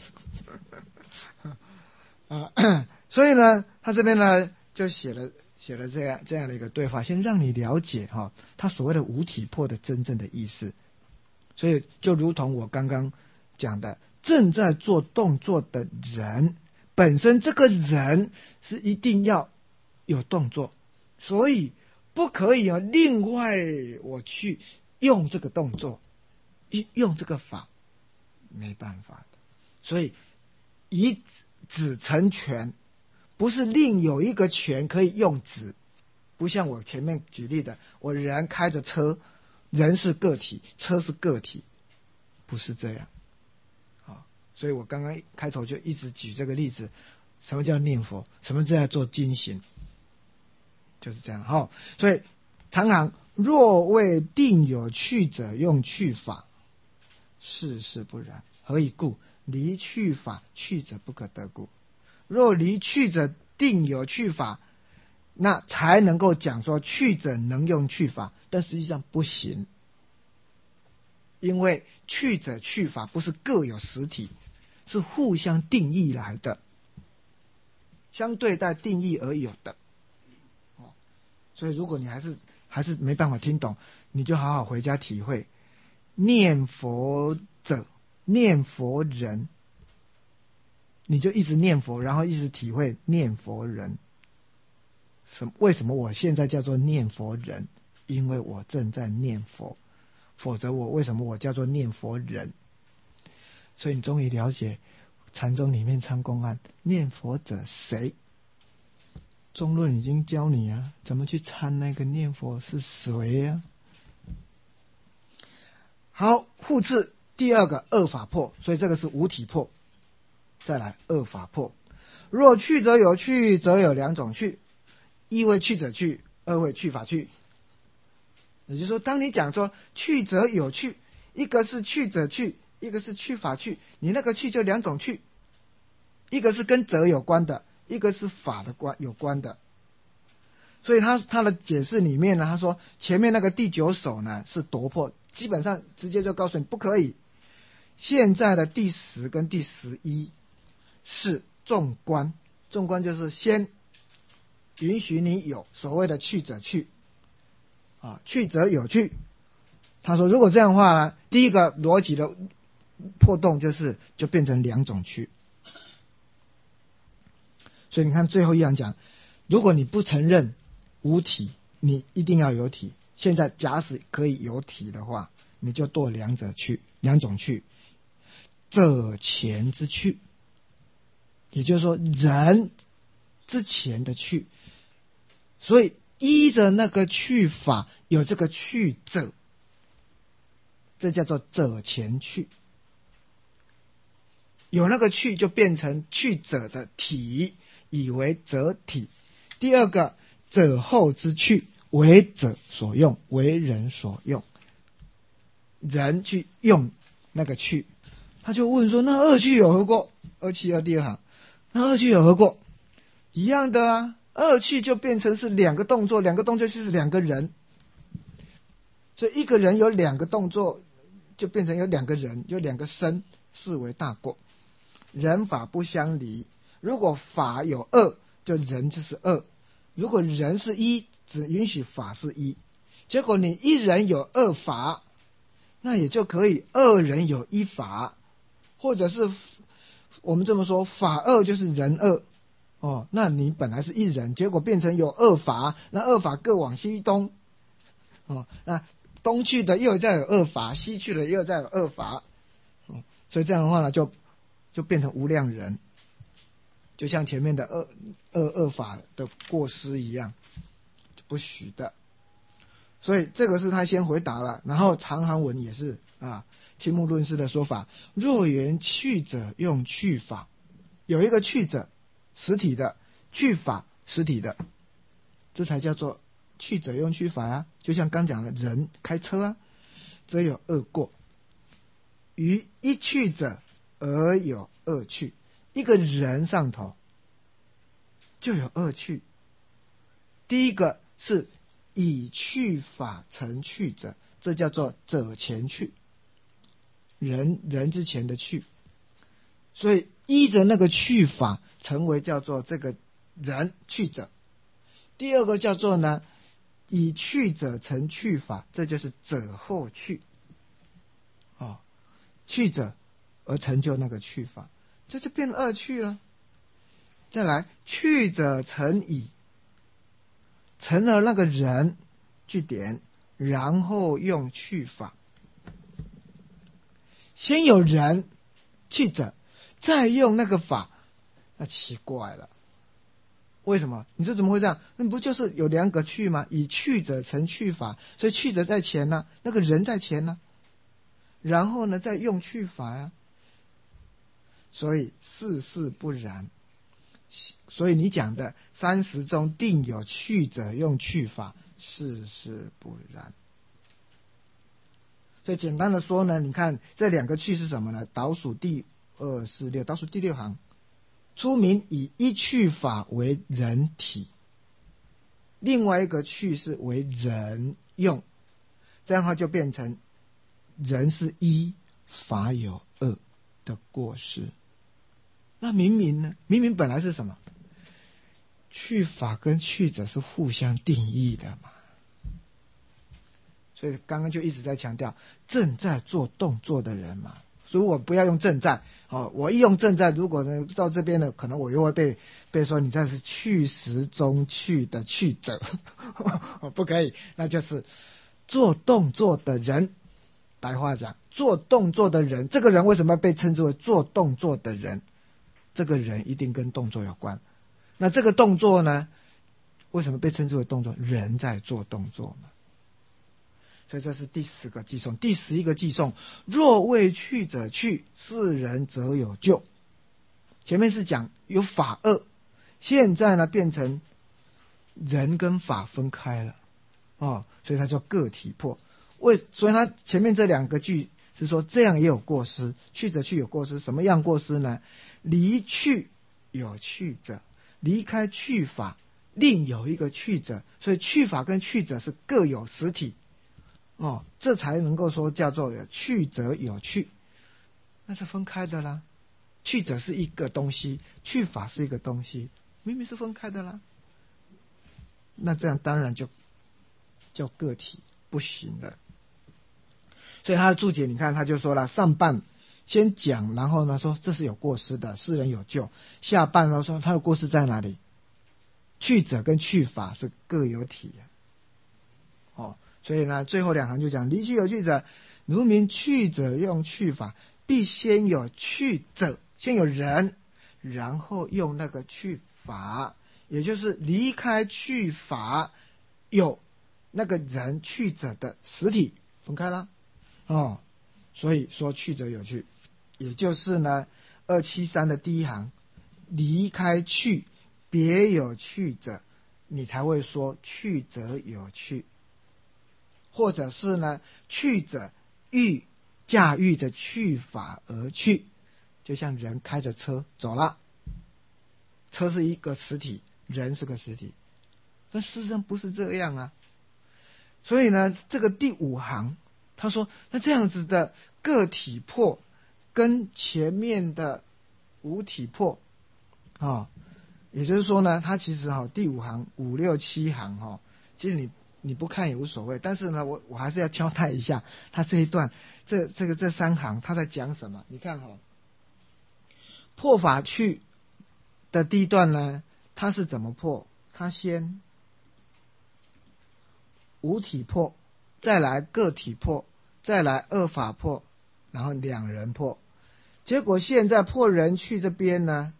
所以呢，他这边呢就写了这样的一个对话，先让你了解他所谓的无体破的真正的意思。所以就如同我刚刚讲的，正在做动作的人本身，这个人是一定要有动作，所以不可以另外我去用这个动作，用这个法，没办法的。所以以指成拳，不是另有一个拳可以用指，不像我前面举例的，我人开着车，人是个体，车是个体，不是这样。所以我刚刚开头就一直举这个例子，什么叫念佛，什么叫做经行，就是这样。所以常行若未定有去者，用去法，事事不然。何以故？离去法，去者不可得故。若离去者定有去法，那才能够讲说去者能用去法，但实际上不行，因为去者去法不是各有实体，是互相定义来的，相对待定义而有的。所以如果你还是没办法听懂，你就好好回家体会。念佛者，念佛人，你就一直念佛，然后一直体会念佛人。为什么我现在叫做念佛人？因为我正在念佛，否则为什么我叫做念佛人？所以你终于了解禅宗里面参公案，念佛者谁？中论已经教你啊，怎么去参那个念佛是谁啊？好，复次第二个二法破，所以这个是五体破。再来二法破，若去者有去，则有两种去，一为去者去，二为去法去。也就是说，当你讲说去者有去，一个是去者去，一个是去法去，你那个去就两种去，一个是跟者有关的，一个是法的有关的。所以他的解释里面呢，他说前面那个第九首呢是夺破，基本上直接就告诉你不可以。现在的第10跟第11是纵观，纵观就是先允许你有所谓的去者去去者有去。他说如果这样的话呢，第一个逻辑的破洞就变成两种去。所以你看最后一样讲，如果你不承认无体，你一定要有体。现在假使可以有体的话，你就堕两种去。者前之去，也就是说人之前的去，所以依着那个去法有这个去者，这叫做者前去。有那个去就变成去者的体，以为者体。第二个者后之去，为者所用，为人所用，人去用那个去。他就问说，那二去有何过？272第二行，那二去有何过？一样的啊，二去就变成是两个动作，两个动作就是两个人，所以一个人有两个动作，就变成有两个人，有两个身，是为大过。人法不相离，如果法有二，就人就是二；如果人是一，只允许法是一。结果你一人有二法，那也就可以二人有一法，或者是我们这么说，法二就是人二那你本来是一人，结果变成有二法，那二法各往西东那东去的又再有二法，西去的又再有二法所以这样的话呢，就变成无量人，就像前面的二法的过失一样，不许的。所以这个是他先回答了，然后长行文也是青木论师的说法，若缘去者用去法，有一个去者实体的，去法实体的，这才叫做去者用去法就像刚讲的人开车则有二过，于一去者而有二去，一个人上头就有二去。第一个是以去法成去者，这叫做者前去，人之前的去，所以依着那个去法成为叫做这个人去者。第二个叫做呢，以去者成去法，这就是者后去去者而成就那个去法，这就变二去了。再来去者成以，成了那个人据点，然后用去法。先有人去者，再用那个法，那奇怪了，为什么？你说怎么会这样？那不就是有两个去吗？以去者成去法，所以去者在前呢，那个人在前呢，然后呢再用去法所以事事不然。所以你讲的30中定有去者用去法， 事事不然。所以简单的说呢，你看这两个去是什么呢？倒数第246，倒数第6行，出名以一去法为人体，另外一个去是为人用，这样的话就变成人是一，法有二的过失。那明明呢？明明本来是什么？去法跟去者是互相定义的嘛。所以刚刚就一直在强调正在做动作的人嘛，所以我不要用正在我一用正在，如果呢到这边呢，可能我又会被说你这是去时中去的去者不可以，那就是做动作的人。白话讲，做动作的人，这个人为什么被称之为做动作的人？这个人一定跟动作有关。那这个动作呢，为什么被称之为动作？人在做动作嘛。所以这是第10个寄送。第11个寄送，若为去者去，是人则有咎。前面是讲有法恶，现在呢变成人跟法分开了所以它叫个体破。所以它前面这2个句是说这样也有过失，去者去有过失，什么样过失呢？离去有去者，离开去法另有一个去者，所以去法跟去者是各有实体这才能够说叫做有去者有去，那是分开的啦。去者是一个东西，去法是一个东西，明明是分开的啦。那这样当然就叫个体不行了。所以他的注解你看他就说了，上半先讲，然后呢说这是有过失的，世人有咎。下半呢说他的过失在哪里？去者跟去法是各有体所以呢最后2行就讲，离去有去者，如明去者用去法，必先有去者，先有人，然后用那个去法，也就是离开去法有那个人去者的实体分开了所以说去者有去，也就是呢273的第1行，离开去别有去者，你才会说去者有去。或者是呢去者欲驾驭着去法而去，就像人开着车走了，车是一个实体，人是个实体，但事实上不是这样啊。所以呢这个第5行他说，那这样子的个体破跟前面的无体破也就是说呢，他其实第5行5、6、7行其实你不看也无所谓，但是呢我还是要交代一下他这一段这3行他在讲什么。你看破法去的第一段呢，他是怎么破？他先无体破，再来个体破，再来二法破，然后两人破。结果现在破人去这边呢，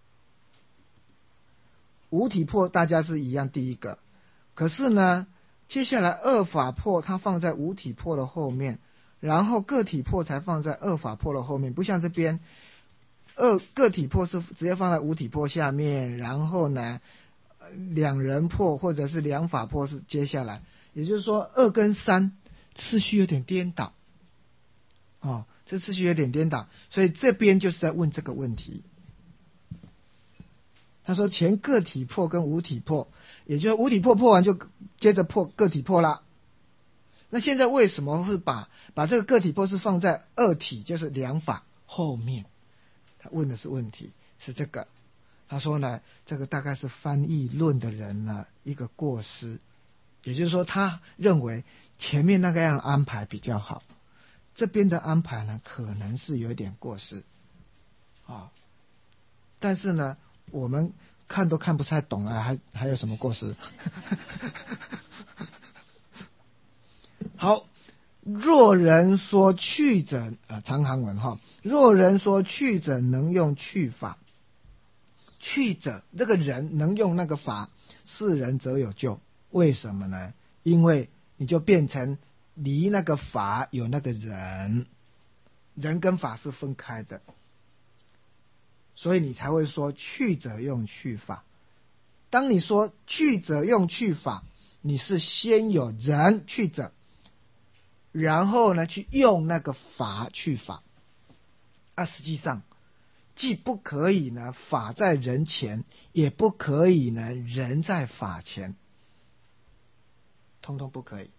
无体破大家是一样第一个，可是呢接下来二法破它放在无体破的后面，然后个体破才放在二法破的后面，不像这边个体破是直接放在无体破下面，然后呢两人破或者是两法破是接下来，也就是说2跟3次序有点颠倒这次序有点颠倒，所以这边就是在问这个问题。他说前个体破跟无体破，也就是无体破破完就接着破个体破啦。那现在为什么会把这个个体破是放在二体，就是两法后面？他问的是问题是这个。他说呢，这个大概是翻译论的人呢一个过失，也就是说他认为前面那个样安排比较好，这边的安排呢可能是有点过失但是呢我们看都看不太懂啊，还有什么过失好，若人说去者长行文若人说去者能用去法，去者这个人能用那个法，是人则有咎。为什么呢？因为你就变成离那个法有那个人，人跟法是分开的，所以你才会说去者用去法。当你说去者用去法， 你是先有人去者，然后呢去用那个法去法，实际上既不可以呢法在人前，也不可以呢人在法前，通通不可以。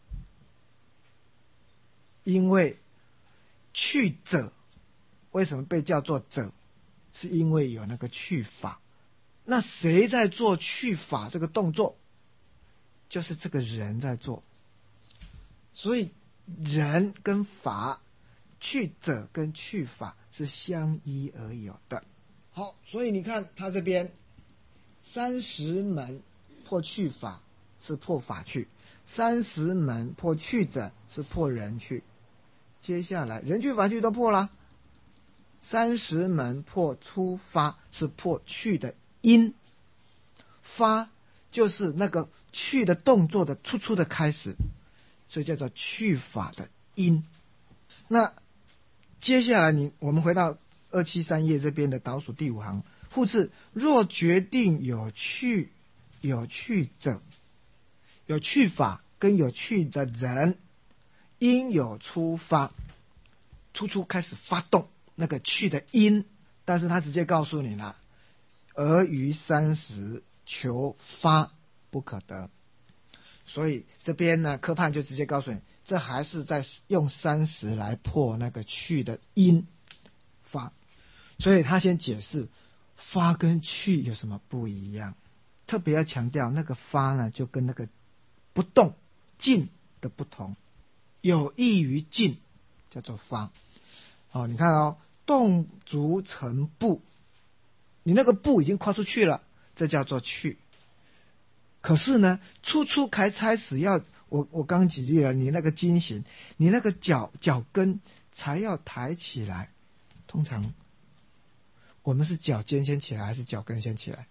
因为去者为什么被叫做者，是因为有那个去法。那谁在做去法这个动作？就是这个人在做。所以人跟法，去者跟去法是相依而有的。好，所以你看他这边30门破去法是破法去，30门破去者是破人去。接下来人去法去都破了，30门破出发是破去的因，发就是那个去的动作的出的开始，所以叫做去法的因。那接下来我们回到273页这边的倒数第5行，复次，若决定有去者，有去法跟有去的人，因有出发，出开始发动那个去的因，但是他直接告诉你了，而于30求发不可得。所以这边呢，科判就直接告诉你，这还是在用30来破那个去的因发。所以他先解释发跟去有什么不一样，特别要强调那个发呢，就跟那个不动静的不同，有益于静叫做发。你看动足成步，你那个步已经跨出去了，这叫做去。可是呢，初开始要我刚举例了，你那个经行，你那个脚跟才要抬起来。通常我们是脚尖先起来还是脚跟先起来？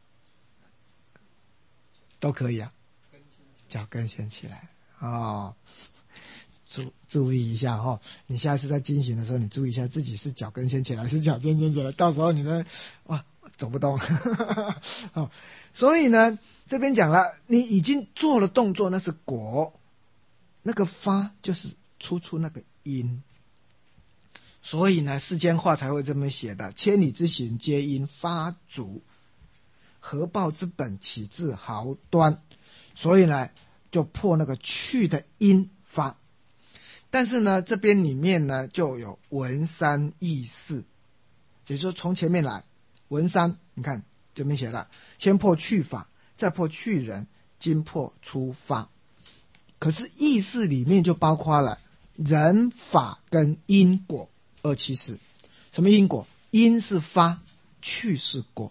都可以啊，脚跟先起来注意一下你下次在经行的时候，你注意一下自己是脚跟先起来还是脚尖先起来，到时候你呢走不动所以呢这边讲了，你已经做了动作，那是果，那个发就是出那个因。所以呢世间话才会这么写的，千里之行皆因发足，合抱之本起自毫端。所以呢就破那个去的因发。但是呢这边里面呢就有文三义四，也就是说从前面来，文三你看这边写了，先破去法，再破去人，今破出发。可是义四里面就包括了人法跟因果274。什么因果？因是发，去是果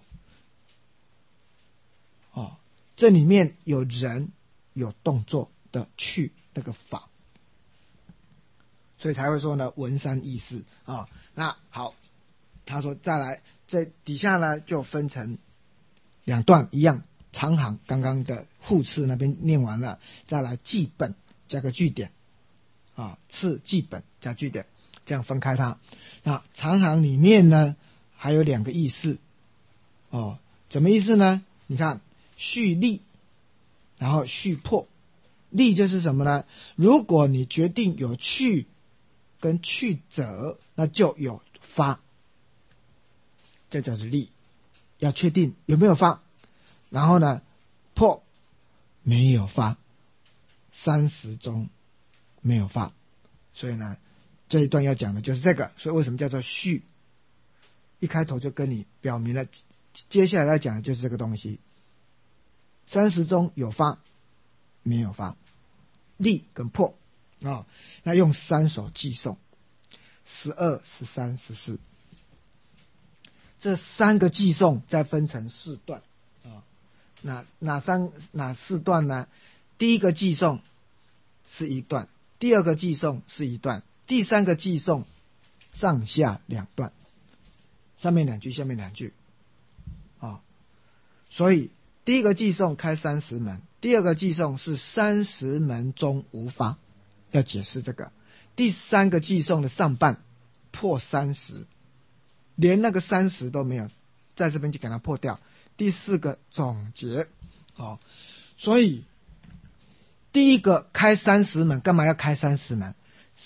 这里面有人有动作的去那个法，所以才会说呢文三义四那好，他说再来，这底下呢就分成2段一样，长行刚刚的复次那边念完了，再来记本加个句点次记本加句点，这样分开它。那长行里面呢还有2个意思怎么意思呢？你看续力，然后续破。力就是什么呢？如果你决定有去跟去者，那就有发，这叫做力。要确定有没有发，然后呢破没有发，30中没有发。所以呢这一段要讲的就是这个。所以为什么叫做续？一开头就跟你表明了接下来要讲的就是这个东西。30中有发没有发，力跟破那用3首记诵，12、13、14，这3个记诵再分成4段哪4段呢？第一个记诵是1段，第二个记诵是1段，第3个记诵上下2段，上面2句下面2句所以第一个记诵开30门，第二个记诵是30门中无发，要解释这个。第3个记诵的上半破30，连那个30都没有，在这边就给它破掉。第4个总结所以第一个开30门，干嘛要开30门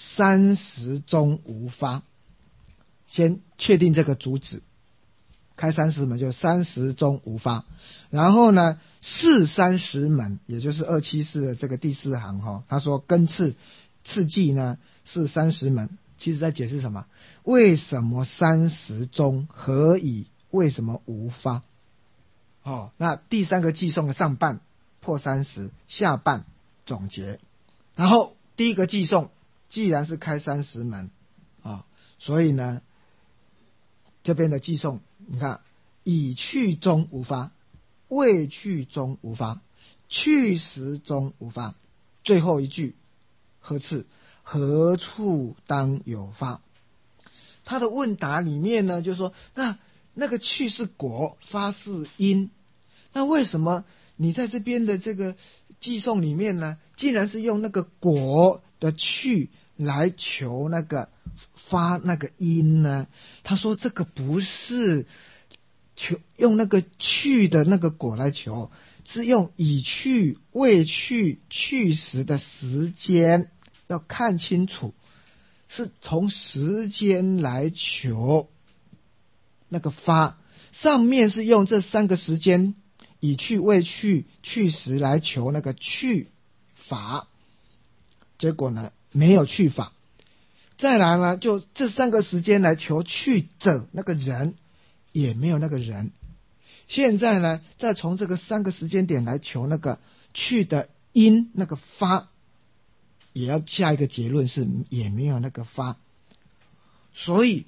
？30中无发，先确定这个主旨。开30门就30中无发，然后呢是30门，也就是274的这个第4行他说根次季呢是30门，其实在解释什么？为什么30中何以为什么无发？那第3个寄送的上半破30，下半总结。然后第一个寄送既然是开30门所以呢这边的寄送你看，以去中无发，未去中无发，去时中无发，最后一句何次何处当有发？他的问答里面呢就说那个去是果，发是因，那为什么你在这边的这个寄送里面呢竟然是用那个果的去来求那个发那个因呢？他说这个不是用那个去的那个果来求，是用已去未去去时的时间，要看清楚，是从时间来求那个发。上面是用这3个时间已去未去去时来求那个去法，结果呢没有去法。再来呢就这3个时间来求去者那个人，也没有那个人。现在呢再从这个3个时间点来求那个去的因，那个发，也要下一个结论是也没有那个发。所以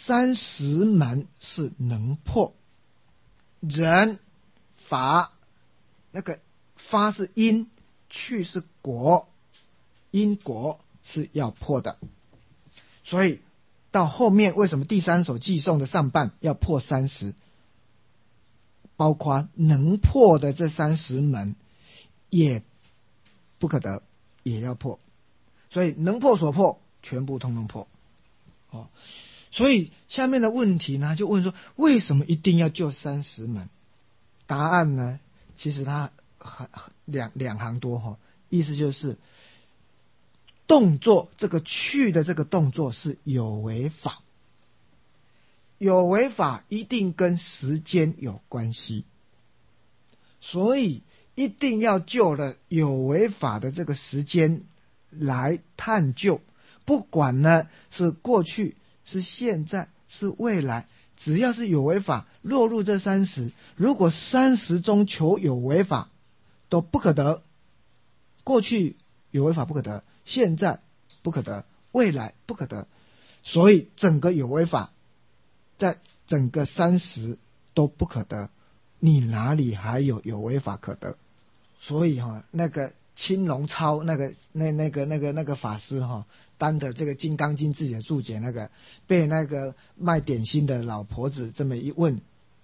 30门是能破，人法那个发是因，去是果，因果是要破的。所以到后面为什么第3首寄送的上半要破30，包括能破的这30门也不可得，也要破。所以能破所破全部通通破所以下面的问题呢就问说，为什么一定要救30门？答案呢其实它两行多意思就是动作，这个去的这个动作是有为法，有为法一定跟时间有关系，所以一定要就了有为法的这个时间来探究，不管呢是过去是现在是未来，只要是有为法落入这30，如果30中求有为法都不可得，过去有为法不可得，现在不可得，未来不可得，所以整个有为法在整个30都不可得，你哪里还有有为法可得？所以那个青龙超那个法师担着这个《金刚经》自己的注解，那个被那个卖点心的老婆子这么一问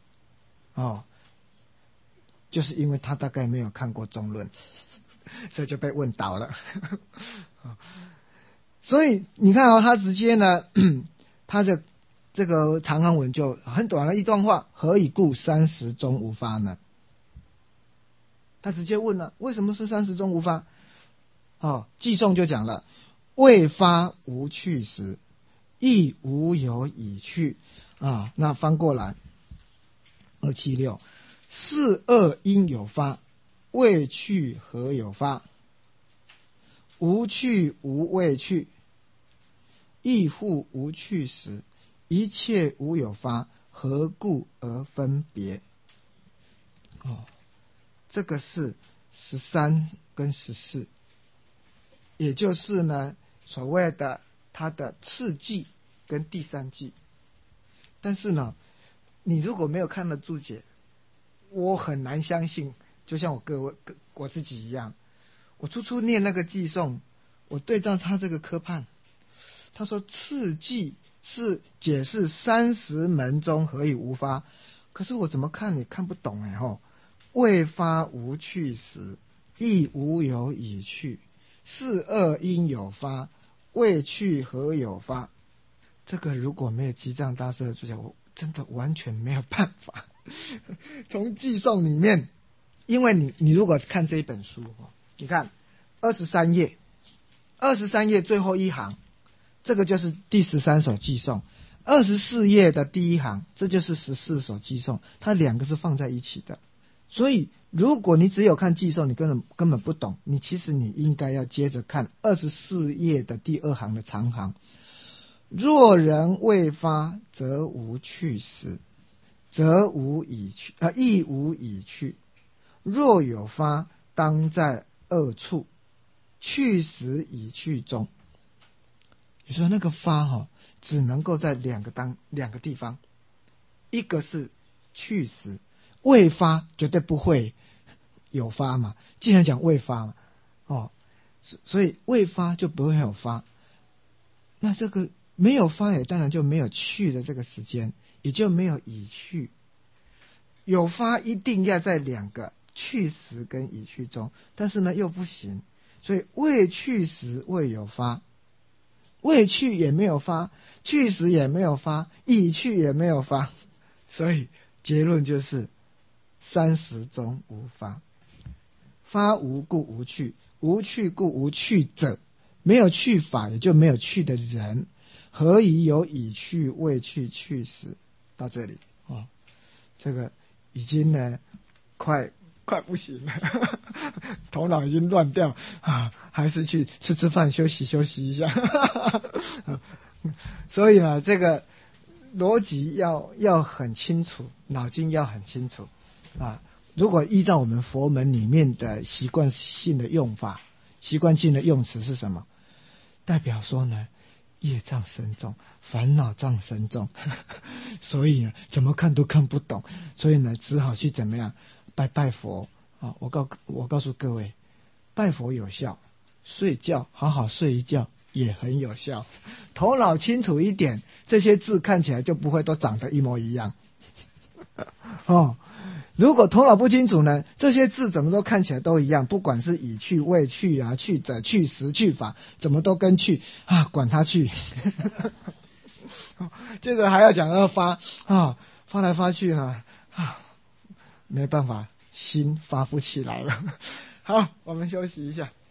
就是因为他大概没有看过中论，所以就被问倒了所以你看他直接呢他的这个长行文就很短的一段话，何以故30中无发呢？他直接问了，为什么是30中无发？寄送就讲了，未发无去时，亦无有已去那翻过来276，是恶因有发，未去何有发？无去无未去，亦复无去时，一切无有发，何故而分别？这个是13跟14，也就是呢所谓的它的次记跟第3记。但是呢你如果没有看了注解，我很难相信，就像我自己一样，我初念那个寄送，我对照他这个科判，他说次记是解释30门中何以无发，可是我怎么看也看不懂未发无去时，亦无有已去，是恶因有发，未去何有发？这个如果没有基藏大师的注解，我真的完全没有办法从寄送里面，因为你如果看这一本书你看 23页最后一行，这个就是第13首寄颂。24页的第一行，这就是14首寄颂，它两个是放在一起的。所以如果你只有看寄颂，你根本不懂，其实你应该要接着看24页的第2行的长行。若人未发，则无去时，则无已去，亦无已去。若有发，当在二处，去时已去中。你说那个发只能够在两个地方，一个是去时，未发绝对不会有发嘛，既然讲未发嘛，所以未发就不会有发，那这个没有发也当然就没有去的这个时间，也就没有已去。有发一定要在两个去时跟已去中，但是呢又不行，所以未去时未有发，未去也没有发，去时也没有发，已去也没有发，所以结论就是30中无发。发无故无去，无去故无去者，没有去法也就没有去的人，何以有已去未去去时？到这里这个已经呢快不行了头脑已经乱掉还是去吃饭休息一下所以呢这个逻辑要很清楚，脑筋要很清楚如果依照我们佛门里面的习惯性的用法，习惯性的用词是什么？代表说呢业障深重，烦恼障深重所以呢怎么看都看不懂，所以呢只好去怎么样拜佛我告诉各位，拜佛有效，睡觉好好睡一觉也很有效，头脑清楚一点，这些字看起来就不会都长得一模一样如果头脑不清楚呢，这些字怎么都看起来都一样，不管是已去未去去者去时去法，怎么都跟去管他去接着还要讲要发发来发去呢没办法，心发不起来了好，我们休息一下。